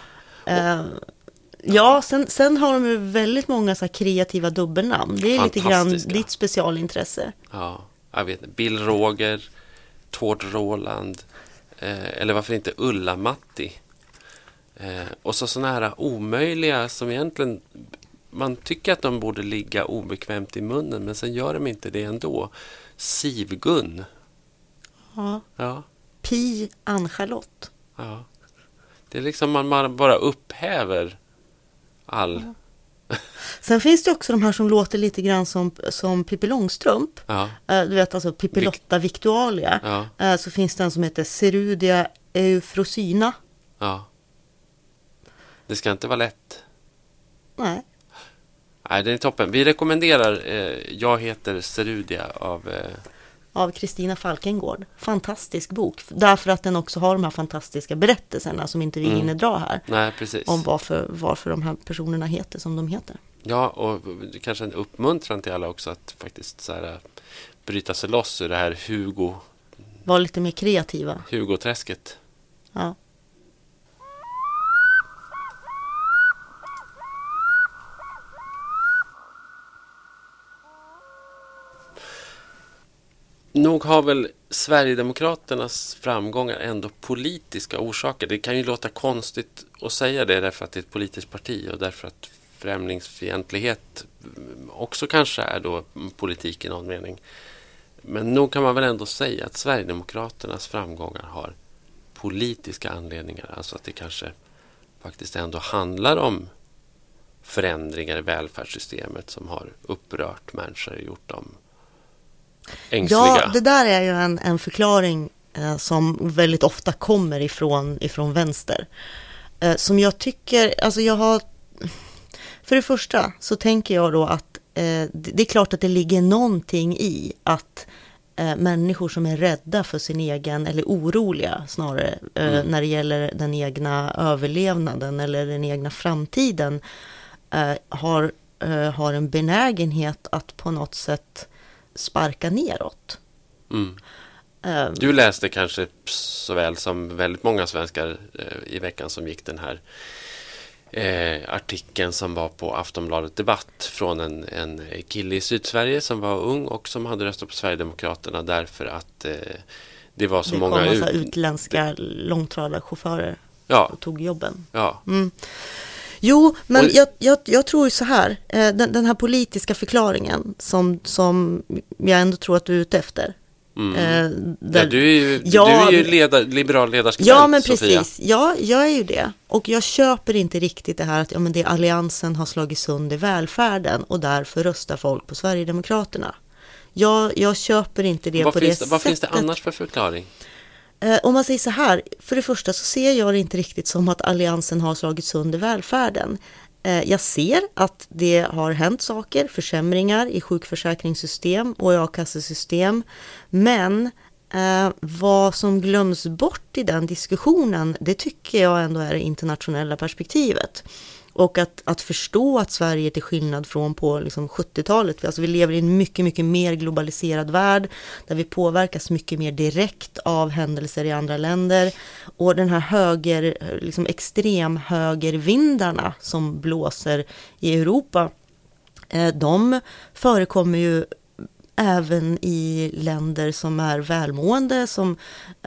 Ja, sen har de ju väldigt många så här kreativa dubbelnamn. Det är lite grann ditt specialintresse. Ja, jag vet. Bill Roger, Tord Roland, eller varför inte Ulla-Matti. Och så såna här omöjliga som egentligen... Man tycker att de borde ligga obekvämt i munnen, men sen gör de inte det ändå. Sivgun. Ja. Pi Ann-Charlotte. Ja. Det är liksom man bara upphäver all... Sen finns det också de här som låter lite grann som Pippi Långstrump. Ja. Du vet, alltså Pippi Lotta Victualia. Ja. Så finns det en som heter Serudia Eufrosina. Ja. Det ska inte vara lätt. Nej. Nej, den är toppen. Vi rekommenderar Jag heter Serudia av Kristina Falkengård. Fantastisk bok. Därför att den också har de här fantastiska berättelserna som inte vi hinner dra här. Nej, precis. Om varför de här personerna heter som de heter. Ja, och kanske en uppmuntran till alla också att faktiskt så här, bryta sig loss ur det här Var lite mer kreativa. Hugo-träsket. Ja. Nog har väl Sverigedemokraternas framgångar ändå politiska orsaker. Det kan ju låta konstigt att säga det därför att det är ett politiskt parti och därför att främlingsfientlighet också kanske är då politik i någon mening. Men nog kan man väl ändå säga att Sverigedemokraternas framgångar har politiska anledningar. Alltså att det kanske faktiskt ändå handlar om förändringar i välfärdssystemet som har upprört människor och gjort dem ängsliga. Ja, det där är ju en förklaring som väldigt ofta kommer ifrån vänster. Som jag tycker, alltså för det första så tänker jag då att det är klart att det ligger någonting i att människor som är rädda för sin egen, eller oroliga snarare, när det gäller den egna överlevnaden eller den egna framtiden, har en benägenhet att på något sätt sparka neråt. Du läste kanske så väl som väldigt många svenskar i veckan som gick den här artikeln som var på Aftonbladet Debatt från en kille i Sydsverige som var ung och som hade röstat på Sverigedemokraterna därför att det var så många utländska långtradarchaufförer och tog jobben. Ja. Jo, men jag tror ju så här, den här politiska förklaringen som jag ändå tror att du är ute efter. Du är ju liberal ledarskribent. Ja, men Sofia. precis. Ja, jag är ju det. Och jag köper inte riktigt det här att det alliansen har slagit sönder välfärden och därför röstar folk på Sverigedemokraterna. Jag köper inte det på det sättet. Vad finns det annars för förklaring? Om man säger så här, för det första så ser jag det inte riktigt som att alliansen har slagit sönder välfärden. Jag ser att det har hänt saker, försämringar i sjukförsäkringssystem och i a-kassesystem. Men vad som glöms bort i den diskussionen, det tycker jag ändå är det internationella perspektivet. Och att förstå att Sverige till skillnad från på 70-talet, alltså vi lever i en mycket, mycket mer globaliserad värld där vi påverkas mycket mer direkt av händelser i andra länder. Och den här extremhögervindarna som blåser i Europa, de förekommer ju även i länder som är välmående, som,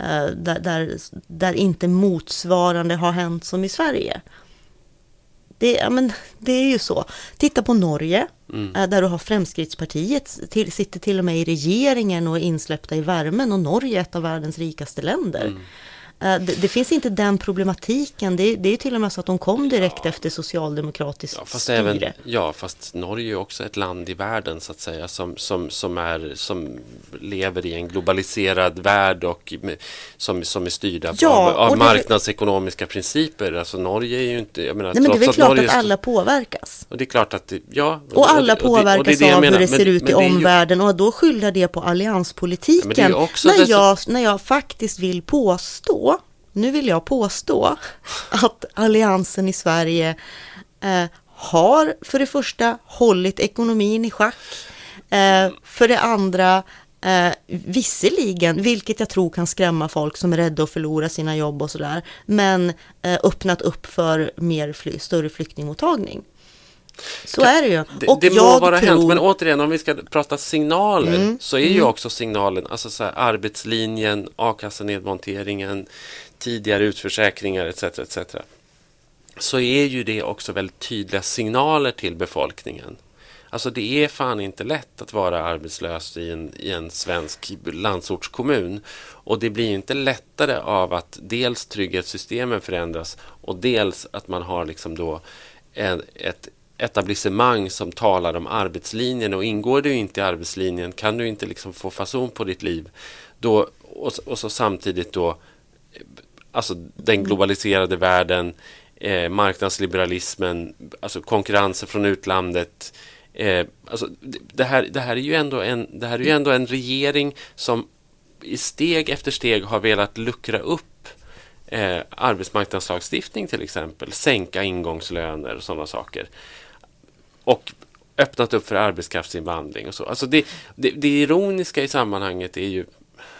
där inte motsvarande har hänt som i Sverige. Det är ju så. Titta på Norge, där du har Fremskrittspartiet, sitter till och med i regeringen och är insläppta i värmen, och Norge är ett av världens rikaste länder. Det finns inte den problematiken. Det är till och med så att de kom direkt efter socialdemokratiskt styre. Fast Norge är också ett land i världen så att säga som lever i en globaliserad värld och som är styrda av marknadsekonomiska principer. Alltså Norge är ju inte... men det är väl klart att alla påverkas. Och det är klart att... Och alla påverkas av hur det ser ut i omvärlden. Och då skyller det på allianspolitiken. När jag faktiskt vill påstå... Nu vill jag påstå att alliansen i Sverige har för det första hållit ekonomin i schack. För det andra, visserligen, vilket jag tror kan skrämma folk som är rädda att förlora sina jobb och sådär, men öppnat upp för större flyktingmottagning. Så är det ju. Och det må vara hänt, men återigen, om vi ska prata signaler så är ju också signalen, alltså så här, arbetslinjen, a-kassanedmonteringen, tidigare utförsäkringar etc. Så är ju det också väldigt tydliga signaler till befolkningen. Alltså det är fan inte lätt att vara arbetslös i en svensk landsortskommun. Och det blir inte lättare av att dels trygghetssystemen förändras och dels att man har liksom då ett etablissemang som talar om arbetslinjen, och ingår du inte i arbetslinjen kan du inte liksom få fason på ditt liv då, och så samtidigt då alltså den globaliserade världen, marknadsliberalismen, alltså konkurrensen från utlandet. Alltså det här är ju ändå en regering som i steg efter steg har velat luckra upp arbetsmarknadslagstiftning till exempel, sänka ingångslöner och sådana saker. Och öppnat upp för arbetskraftsinvandring och så. Alltså det ironiska i sammanhanget är ju...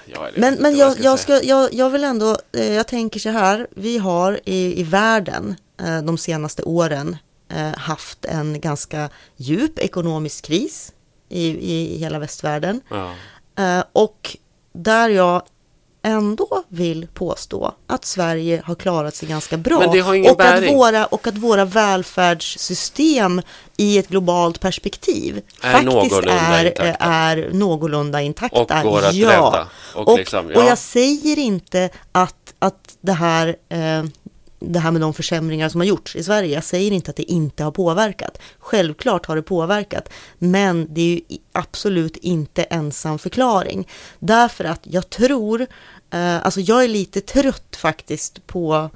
Jag vill ändå, jag tänker så här, vi har i världen de senaste åren haft en ganska djup ekonomisk kris i hela västvärlden. Ja. Och där jag ändå vill påstå att Sverige har klarat sig ganska bra. Men det har ingen bäring. Att våra välfärdssystem i ett globalt perspektiv faktiskt är någorlunda intakta. Och går att rädda. Och jag säger inte att det här med de försämringar som har gjorts i Sverige, jag säger inte att det inte har påverkat. Självklart har det påverkat, men det är ju absolut inte ensam förklaring. Därför att jag tror, alltså jag är lite trött faktiskt på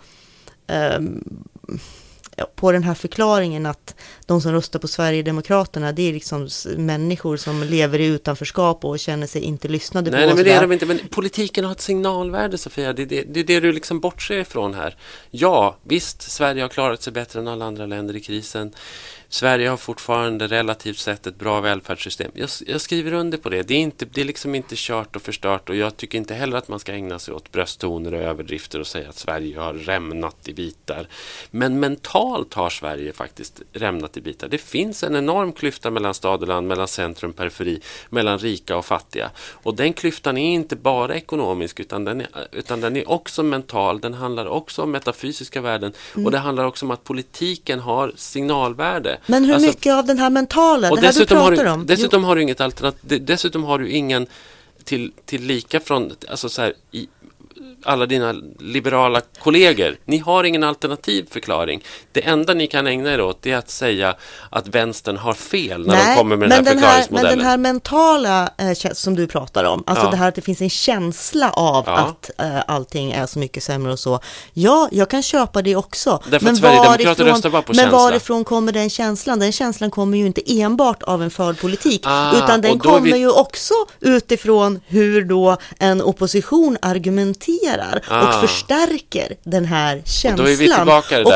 den här förklaringen att de som röstar på Sverigedemokraterna, det är liksom människor som lever i utanförskap och känner sig inte lyssnade på. Nej, men det är de inte. Men politiken har ett signalvärde, Sofia. Det är det du liksom bortser ifrån här. Ja, visst, Sverige har klarat sig bättre än alla andra länder i krisen. Sverige har fortfarande relativt sett ett bra välfärdssystem. Jag skriver under på det. Det är liksom inte kört och förstört, och jag tycker inte heller att man ska ägna sig åt brösttoner och överdrifter och säga att Sverige har rämnat i bitar. Men mentalt har Sverige faktiskt rämnat i bitar. Det finns en enorm klyfta mellan stad och land, mellan centrum och periferi, mellan rika och fattiga. Och den klyftan är inte bara ekonomisk, utan den är också mental. Den handlar också om metafysiska värden, och det handlar också om att politiken har signalvärde. Men hur mycket av den här mentala, och det här du pratar om? Dessutom har du inget alternativ. Dessutom har du ingen till lika från, alltså så här, i alla dina liberala kollegor. Ni har ingen alternativ förklaring. Det enda ni kan ägna er åt är att säga att vänstern har fel när de kommer med den här förklaringsmodellen. Men den här mentala som du pratar om, alltså det här att det finns en känsla av att allting är så mycket sämre och så. Ja, jag kan köpa det också. Därför att Sverigedemokrater röstar bara på känsla. Men varifrån kommer den känslan? Den känslan kommer ju inte enbart av en förd politik, utan den kommer ju också utifrån hur då en opposition argumenterar och förstärker den här känslan. Och då är vi tillbaka där.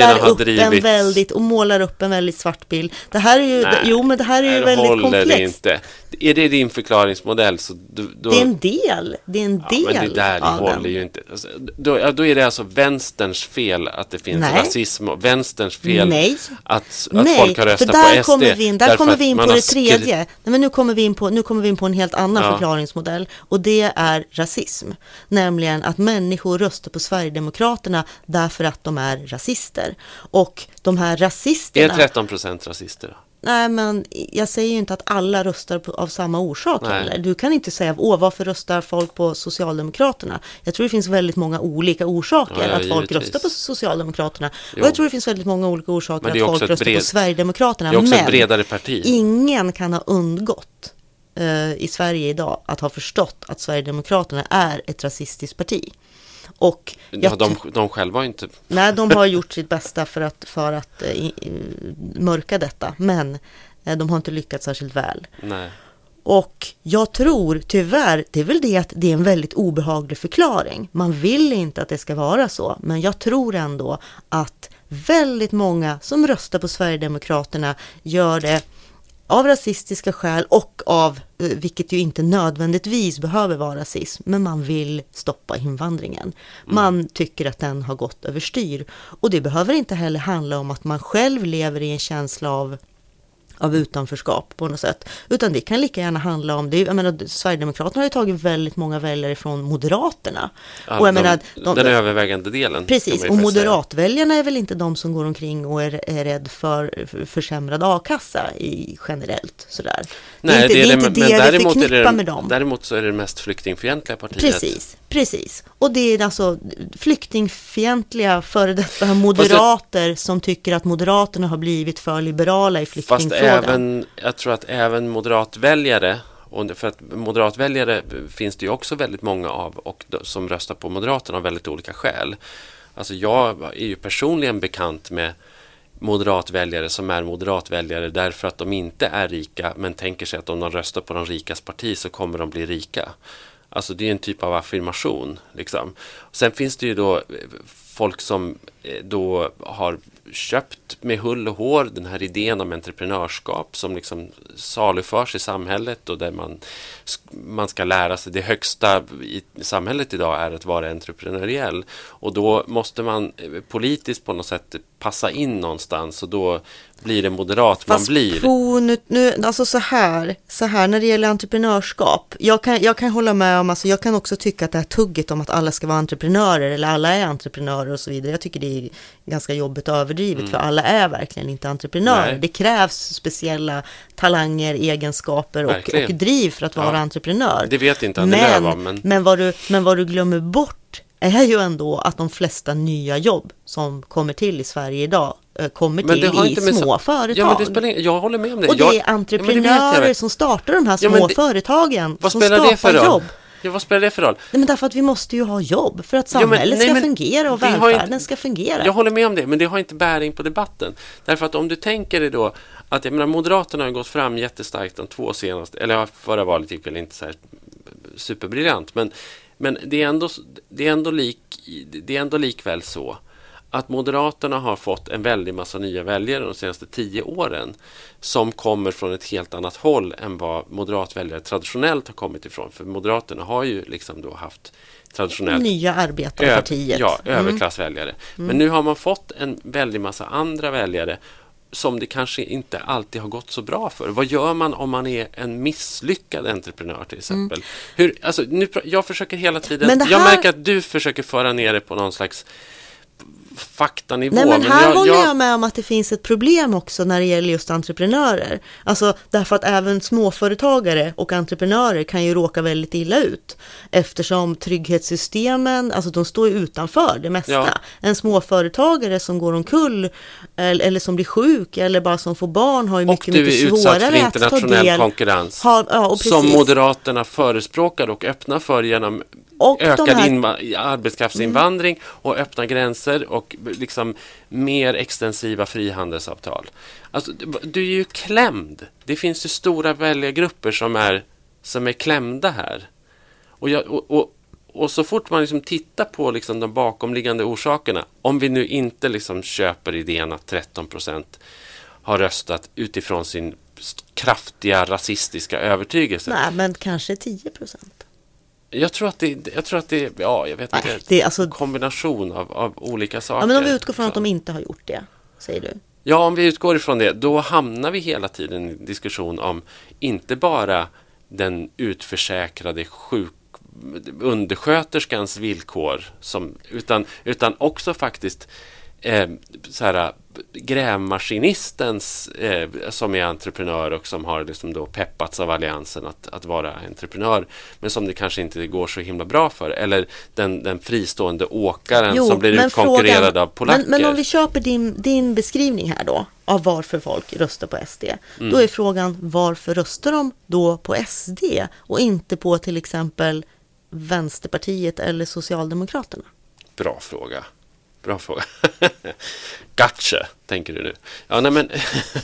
Målar upp en väldigt svart bild. Det här är ju, men det här är ju väldigt komplext. Det inte. Är det din förklaringsmodell, så då... Det är en del. Men det där håller ju inte. Alltså, då är det alltså vänsterns fel att det finns rasism, och vänsterns fel att folk har röstat på SD. Där kommer vi in på det tredje. Nej, men nu kommer vi in på en helt annan förklaringsmodell, och det är rasism. Nämligen att människor röstar på Sverigedemokraterna därför att de är rasister. Och de här rasisterna... Är 13% rasister då? Nej, men jag säger ju inte att alla röstar av samma orsak heller. Du kan inte säga, varför röstar folk på Socialdemokraterna? Jag tror det finns väldigt många olika orsaker att folk röstar på Socialdemokraterna. Och jag tror det finns väldigt många olika orsaker att folk röstar på Sverigedemokraterna. Det är också ett bredare parti. Ingen kan ha undgått i Sverige idag att ha förstått att Sverigedemokraterna är ett rasistiskt parti. Och de själva har inte... Nej, de har gjort sitt bästa för att mörka detta, men de har inte lyckats särskilt väl. Nej. Och jag tror tyvärr, det är väl det att det är en väldigt obehaglig förklaring. Man vill inte att det ska vara så, men jag tror ändå att väldigt många som röstar på Sverigedemokraterna gör det av rasistiska skäl och av, vilket ju inte nödvändigtvis behöver vara rasism, men man vill stoppa invandringen. Man tycker att den har gått överstyr. Och det behöver inte heller handla om att man själv lever i en känsla av utanförskap på något sätt. Utan det kan lika gärna handla om, Sverigedemokraterna har ju tagit väldigt många väljare från Moderaterna. Och jag menar, den övervägande delen. Precis, och moderatväljarna är väl inte de som går omkring och är rädd för försämrad a-kassa generellt sådär. Nej, det är inte det vi förknippar med dem. Däremot så är det mest flyktingfientliga partiet. Precis. Och det är alltså flyktingfientliga före detta moderater som tycker att Moderaterna har blivit för liberala i flyktingfrågan. Jag tror att även moderatväljare, och för att moderatväljare finns det ju också väldigt många av, och som röstar på Moderaterna av väldigt olika skäl. Alltså jag är ju personligen bekant med moderatväljare som är moderatväljare därför att de inte är rika men tänker sig att om de röstar på de rikas parti så kommer de bli rika. Alltså det är en typ av affirmation liksom. Sen finns det ju då folk som då har köpt med hull och hår den här idén om entreprenörskap som liksom saluförs i samhället och där man ska lära sig det högsta i samhället idag är att vara entreprenöriell, och då måste man politiskt på något sätt passa in någonstans och då blir det moderat. Fast man blir. Nu, alltså så här när det gäller entreprenörskap. Jag kan hålla med om, alltså jag kan också tycka att det här tugget om att alla ska vara entreprenörer eller alla är entreprenörer och så vidare. Jag tycker det är ganska jobbigt och överdrivet för alla är verkligen inte entreprenörer. Nej. Det krävs speciella talanger, egenskaper och driv för att vara entreprenör. Det vet inte Annie Lööf om. Men vad du glömmer bort är ju ändå att de flesta nya jobb som kommer till i Sverige idag kommer till i små företag. Ja, men jag håller med om det. Och det är entreprenörer som startar de här små företagen som skapar jobb. Ja, vad spelar det för roll? Nej, men därför att vi måste ju ha jobb för att samhället ska fungera och välfärden ska fungera. Jag håller med om det, men det har inte bäring på debatten. Därför att om du tänker dig då att Moderaterna har gått fram jättestarkt de 2 senaste, eller förra valet gick väl inte så här superbriljant, men det är ändå likväl så att Moderaterna har fått en väldig massa nya väljare de senaste 10 åren som kommer från ett helt annat håll än vad moderatväljare traditionellt har kommit ifrån. För Moderaterna har ju liksom då haft traditionellt nya arbetarpartiet. Överklassväljare. Men nu har man fått en väldig massa andra väljare som det kanske inte alltid har gått så bra för. Vad gör man om man är en misslyckad entreprenör till exempel? Jag försöker hela tiden, jag märker att du försöker föra ner det på någon slags faktanivå. Nej, men här håller jag med om att det finns ett problem också när det gäller just entreprenörer. Alltså därför att även småföretagare och entreprenörer kan ju råka väldigt illa ut eftersom trygghetssystemen, alltså de står ju utanför det mesta. Ja. En småföretagare som går omkull eller som blir sjuk eller bara som får barn har ju mycket svårare för internationell konkurrens som Moderaterna förespråkar och öppnar för genom ökad arbetskraftsinvandring och öppna gränser och liksom mer extensiva frihandelsavtal. Alltså, du är ju klämd. Det finns ju stora väljargrupper som är klämda här. Och så fort man liksom tittar på liksom de bakomliggande orsakerna, om vi nu inte liksom köper idén att 13% har röstat utifrån sin kraftiga rasistiska övertygelse. Nej, men kanske 10%. Jag tror att det ja, jag vet inte, det är alltså en kombination av olika saker. Ja, men om vi utgår från att de inte har gjort det, säger du? Ja, om vi utgår ifrån det, då hamnar vi hela tiden i en diskussion om inte bara den utförsäkrade undersköterskans villkor utan också faktiskt så här, grävmaskinistens som är entreprenör och som har liksom då peppats av alliansen att vara entreprenör, men som det kanske inte går så himla bra för, eller den fristående åkaren som blir utkonkurrerad av polacker. Men om vi köper din beskrivning här då av varför folk röstar på SD, då är frågan, varför röstar de då på SD och inte på till exempel Vänsterpartiet eller Socialdemokraterna? Bra fråga. Gotcha, tänker du nu. Ja, nej men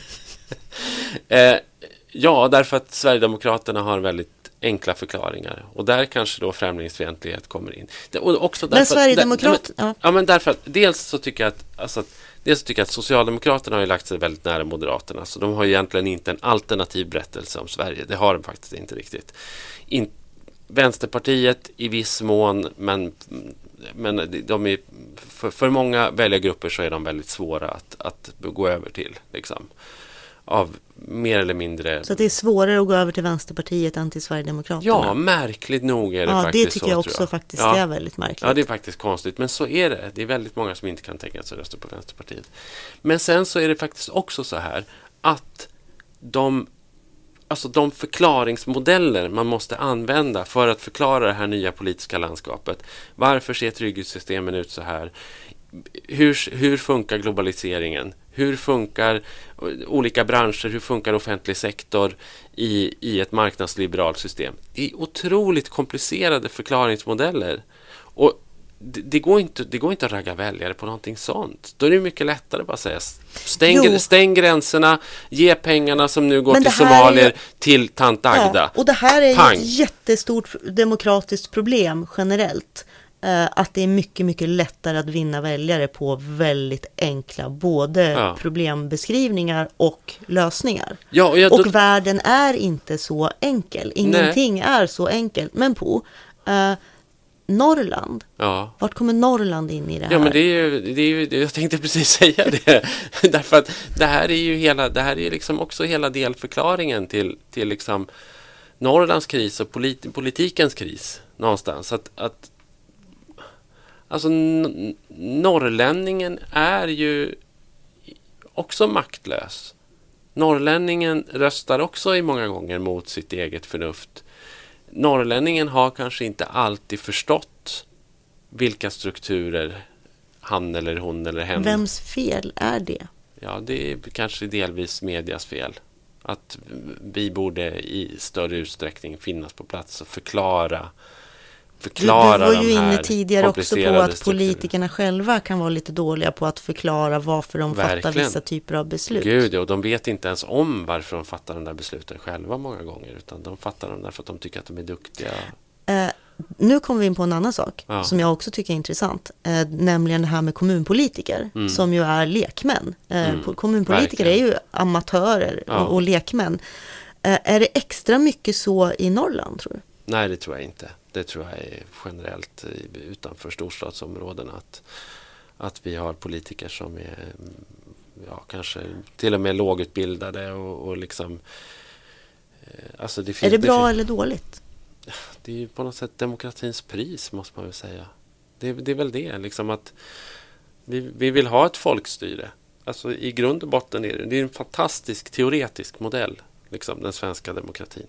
ja, därför att Sverigedemokraterna har väldigt enkla förklaringar. Och där kanske då främlingsfientlighet kommer in. Och också därför, men Sverigedemokraterna... Ja, men därför att dels så tycker jag att Socialdemokraterna har ju lagt sig väldigt nära Moderaterna. Så de har egentligen inte en alternativ berättelse om Sverige. Det har de faktiskt inte riktigt. Vänsterpartiet i viss mån, men de är, för många väljargrupper så är de väldigt svåra att gå över till liksom, av mer eller mindre. Så det är svårare att gå över till Vänsterpartiet än till Sverigedemokraterna? Ja, märkligt nog är det faktiskt så. Det tycker jag också faktiskt är väldigt märkligt. Ja, det är faktiskt konstigt, men så är det. Det är väldigt många som inte kan tänka sig att rösta på Vänsterpartiet. Men sen så är det faktiskt också så här att de förklaringsmodeller man måste använda för att förklara det här nya politiska landskapet. Varför ser trygghetssystemen ut så här? Hur funkar globaliseringen? Hur funkar olika branscher? Hur funkar offentlig sektor i ett marknadsliberalt system? Det är otroligt komplicerade förklaringsmodeller. Och det går inte att ragga väljare på någonting sånt. Då är det mycket lättare att bara säga stäng gränserna, ge pengarna som nu går till somalier till tant Agda. Ja, och det här är ett jättestort demokratiskt problem generellt. Att det är mycket, mycket lättare att vinna väljare på väldigt enkla både problembeskrivningar och lösningar. Och världen är inte så enkel. Ingenting är så enkelt. Men på Norrland. Ja. Vart kommer Norrland in i det här? Ja, men det är ju jag tänkte precis säga det. Därför att det här är liksom också hela delförklaringen till liksom Norrlands kris och politikens kris någonstans. Att alltså norrlänningen är ju också maktlös. Norrlänningen röstar också i många gånger mot sitt eget förnuft. Norrlänningen har kanske inte alltid förstått vilka strukturer han eller hon eller hen... Vems fel är det? Ja, det är kanske delvis medias fel. Att vi borde i större utsträckning finnas på plats och förklara du var ju inne tidigare också på att politikerna själva kan vara lite dåliga på att förklara varför de fattar vissa typer av beslut. Gud, och de vet inte ens om varför de fattar de där besluten själva många gånger, utan de fattar dem därför att de tycker att de är duktiga. Nu kommer vi in på en annan sak som jag också tycker är intressant, nämligen det här med kommunpolitiker som ju är lekmän. Kommunpolitiker är ju amatörer och lekmän. Är det extra mycket så i Norrland, tror du? Nej, det tror jag inte. Det tror jag är generellt utanför storstadsområdena att vi har politiker som är kanske till och med lågutbildade och liksom alltså det finns, är det bra eller dåligt? Det är ju på något sätt demokratins pris, måste man väl säga. Det är väl det liksom, att vi vill ha ett folkstyre. Alltså i grund och botten är det är en fantastisk teoretisk modell liksom, den svenska demokratin.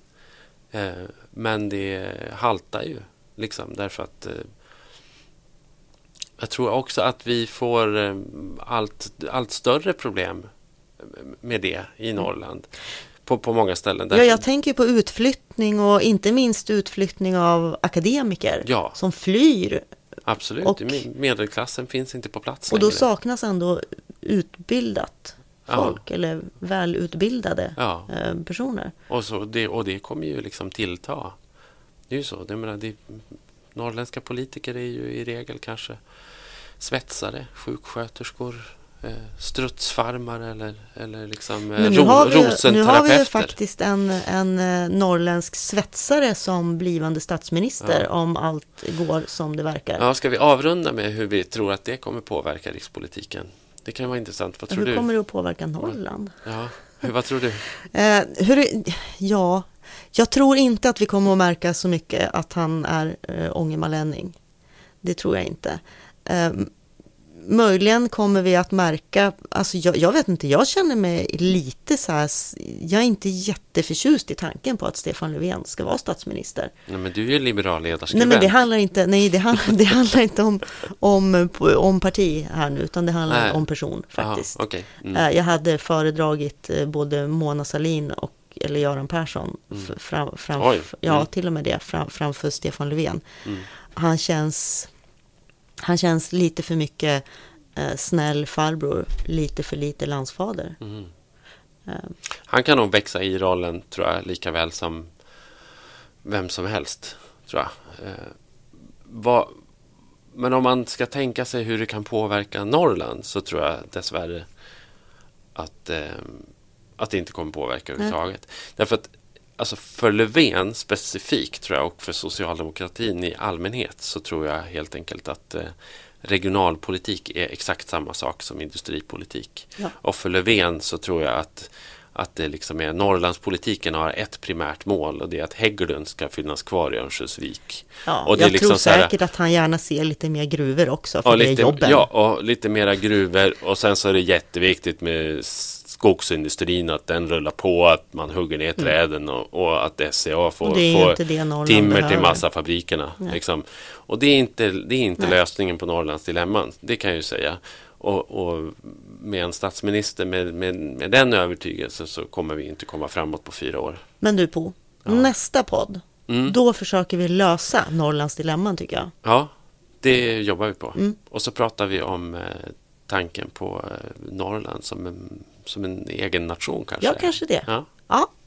Men det haltar ju liksom, därför att jag tror också att vi får allt större problem med det i Norrland på många ställen. Ja, jag tänker på utflyttning och inte minst utflyttning av akademiker som flyr. Absolut, och medelklassen finns inte på plats längre. Och då saknas ändå utbildat folk eller välutbildade personer. Och det kommer ju liksom tillta. Det är ju så. Norrländska politiker är ju i regel kanske svetsare, sjuksköterskor, strutsfarmare eller liksom rosenterapeuter. Nu har vi ju faktiskt en norrländsk svetsare som blivande statsminister om allt går som det verkar. Ja, ska vi avrunda med hur vi tror att det kommer påverka rikspolitiken? Det kan vara intressant. Vad tror du? Hur kommer det att påverka Norrland? Ja, vad tror du? Jag tror inte att vi kommer att märka så mycket att han är ångermanlänning. Det tror jag inte. Möjligen kommer vi att märka, alltså jag vet inte, jag känner mig lite så här, jag är inte jätteförtjust i tanken på att Stefan Löfven ska vara statsminister. Nej, men du är ju liberal ledarskribent. Nej, men det handlar inte om parti här nu, utan det handlar om person faktiskt. Aha, okay. Jag hade föredragit både Mona Sahlin eller Göran Persson till och med det framför Stefan Löfven. Han känns lite för mycket snäll farbror, lite för lite landsfader. Han kan nog växa i rollen, tror jag, lika väl som vem som helst, tror jag. Men om man ska tänka sig hur det kan påverka Norrland, så tror jag dessvärre att det inte kommer påverka överhuvudtaget. Därför att alltså för Löfven specifikt, tror jag, och för socialdemokratin i allmänhet, så tror jag helt enkelt att regionalpolitik är exakt samma sak som industripolitik. Ja. Och för Löfven så tror jag att det liksom är Norrlandspolitiken har ett primärt mål, och det är att Hägglund ska finnas kvar i Örnsköldsvik. Ja, och det jag är liksom tror säkert att han gärna ser lite mer gruvor också för det jobben. Ja, och lite mera gruvor, och sen så är det jätteviktigt med skogsindustrin, att den rullar på, att man hugger ner träden och att SCA får timmer till massafabrikerna. Liksom. Och det är inte lösningen på Norrlands dilemman, det kan jag ju säga. Och med en statsminister med den övertygelsen så kommer vi inte komma framåt på 4 år. Men du nästa podd, då försöker vi lösa Norrlands dilemman, tycker jag. Ja, Det jobbar vi på. Och så pratar vi om tanken på Norrland som en egen nation kanske. Ja, kanske det. Ja. Ja,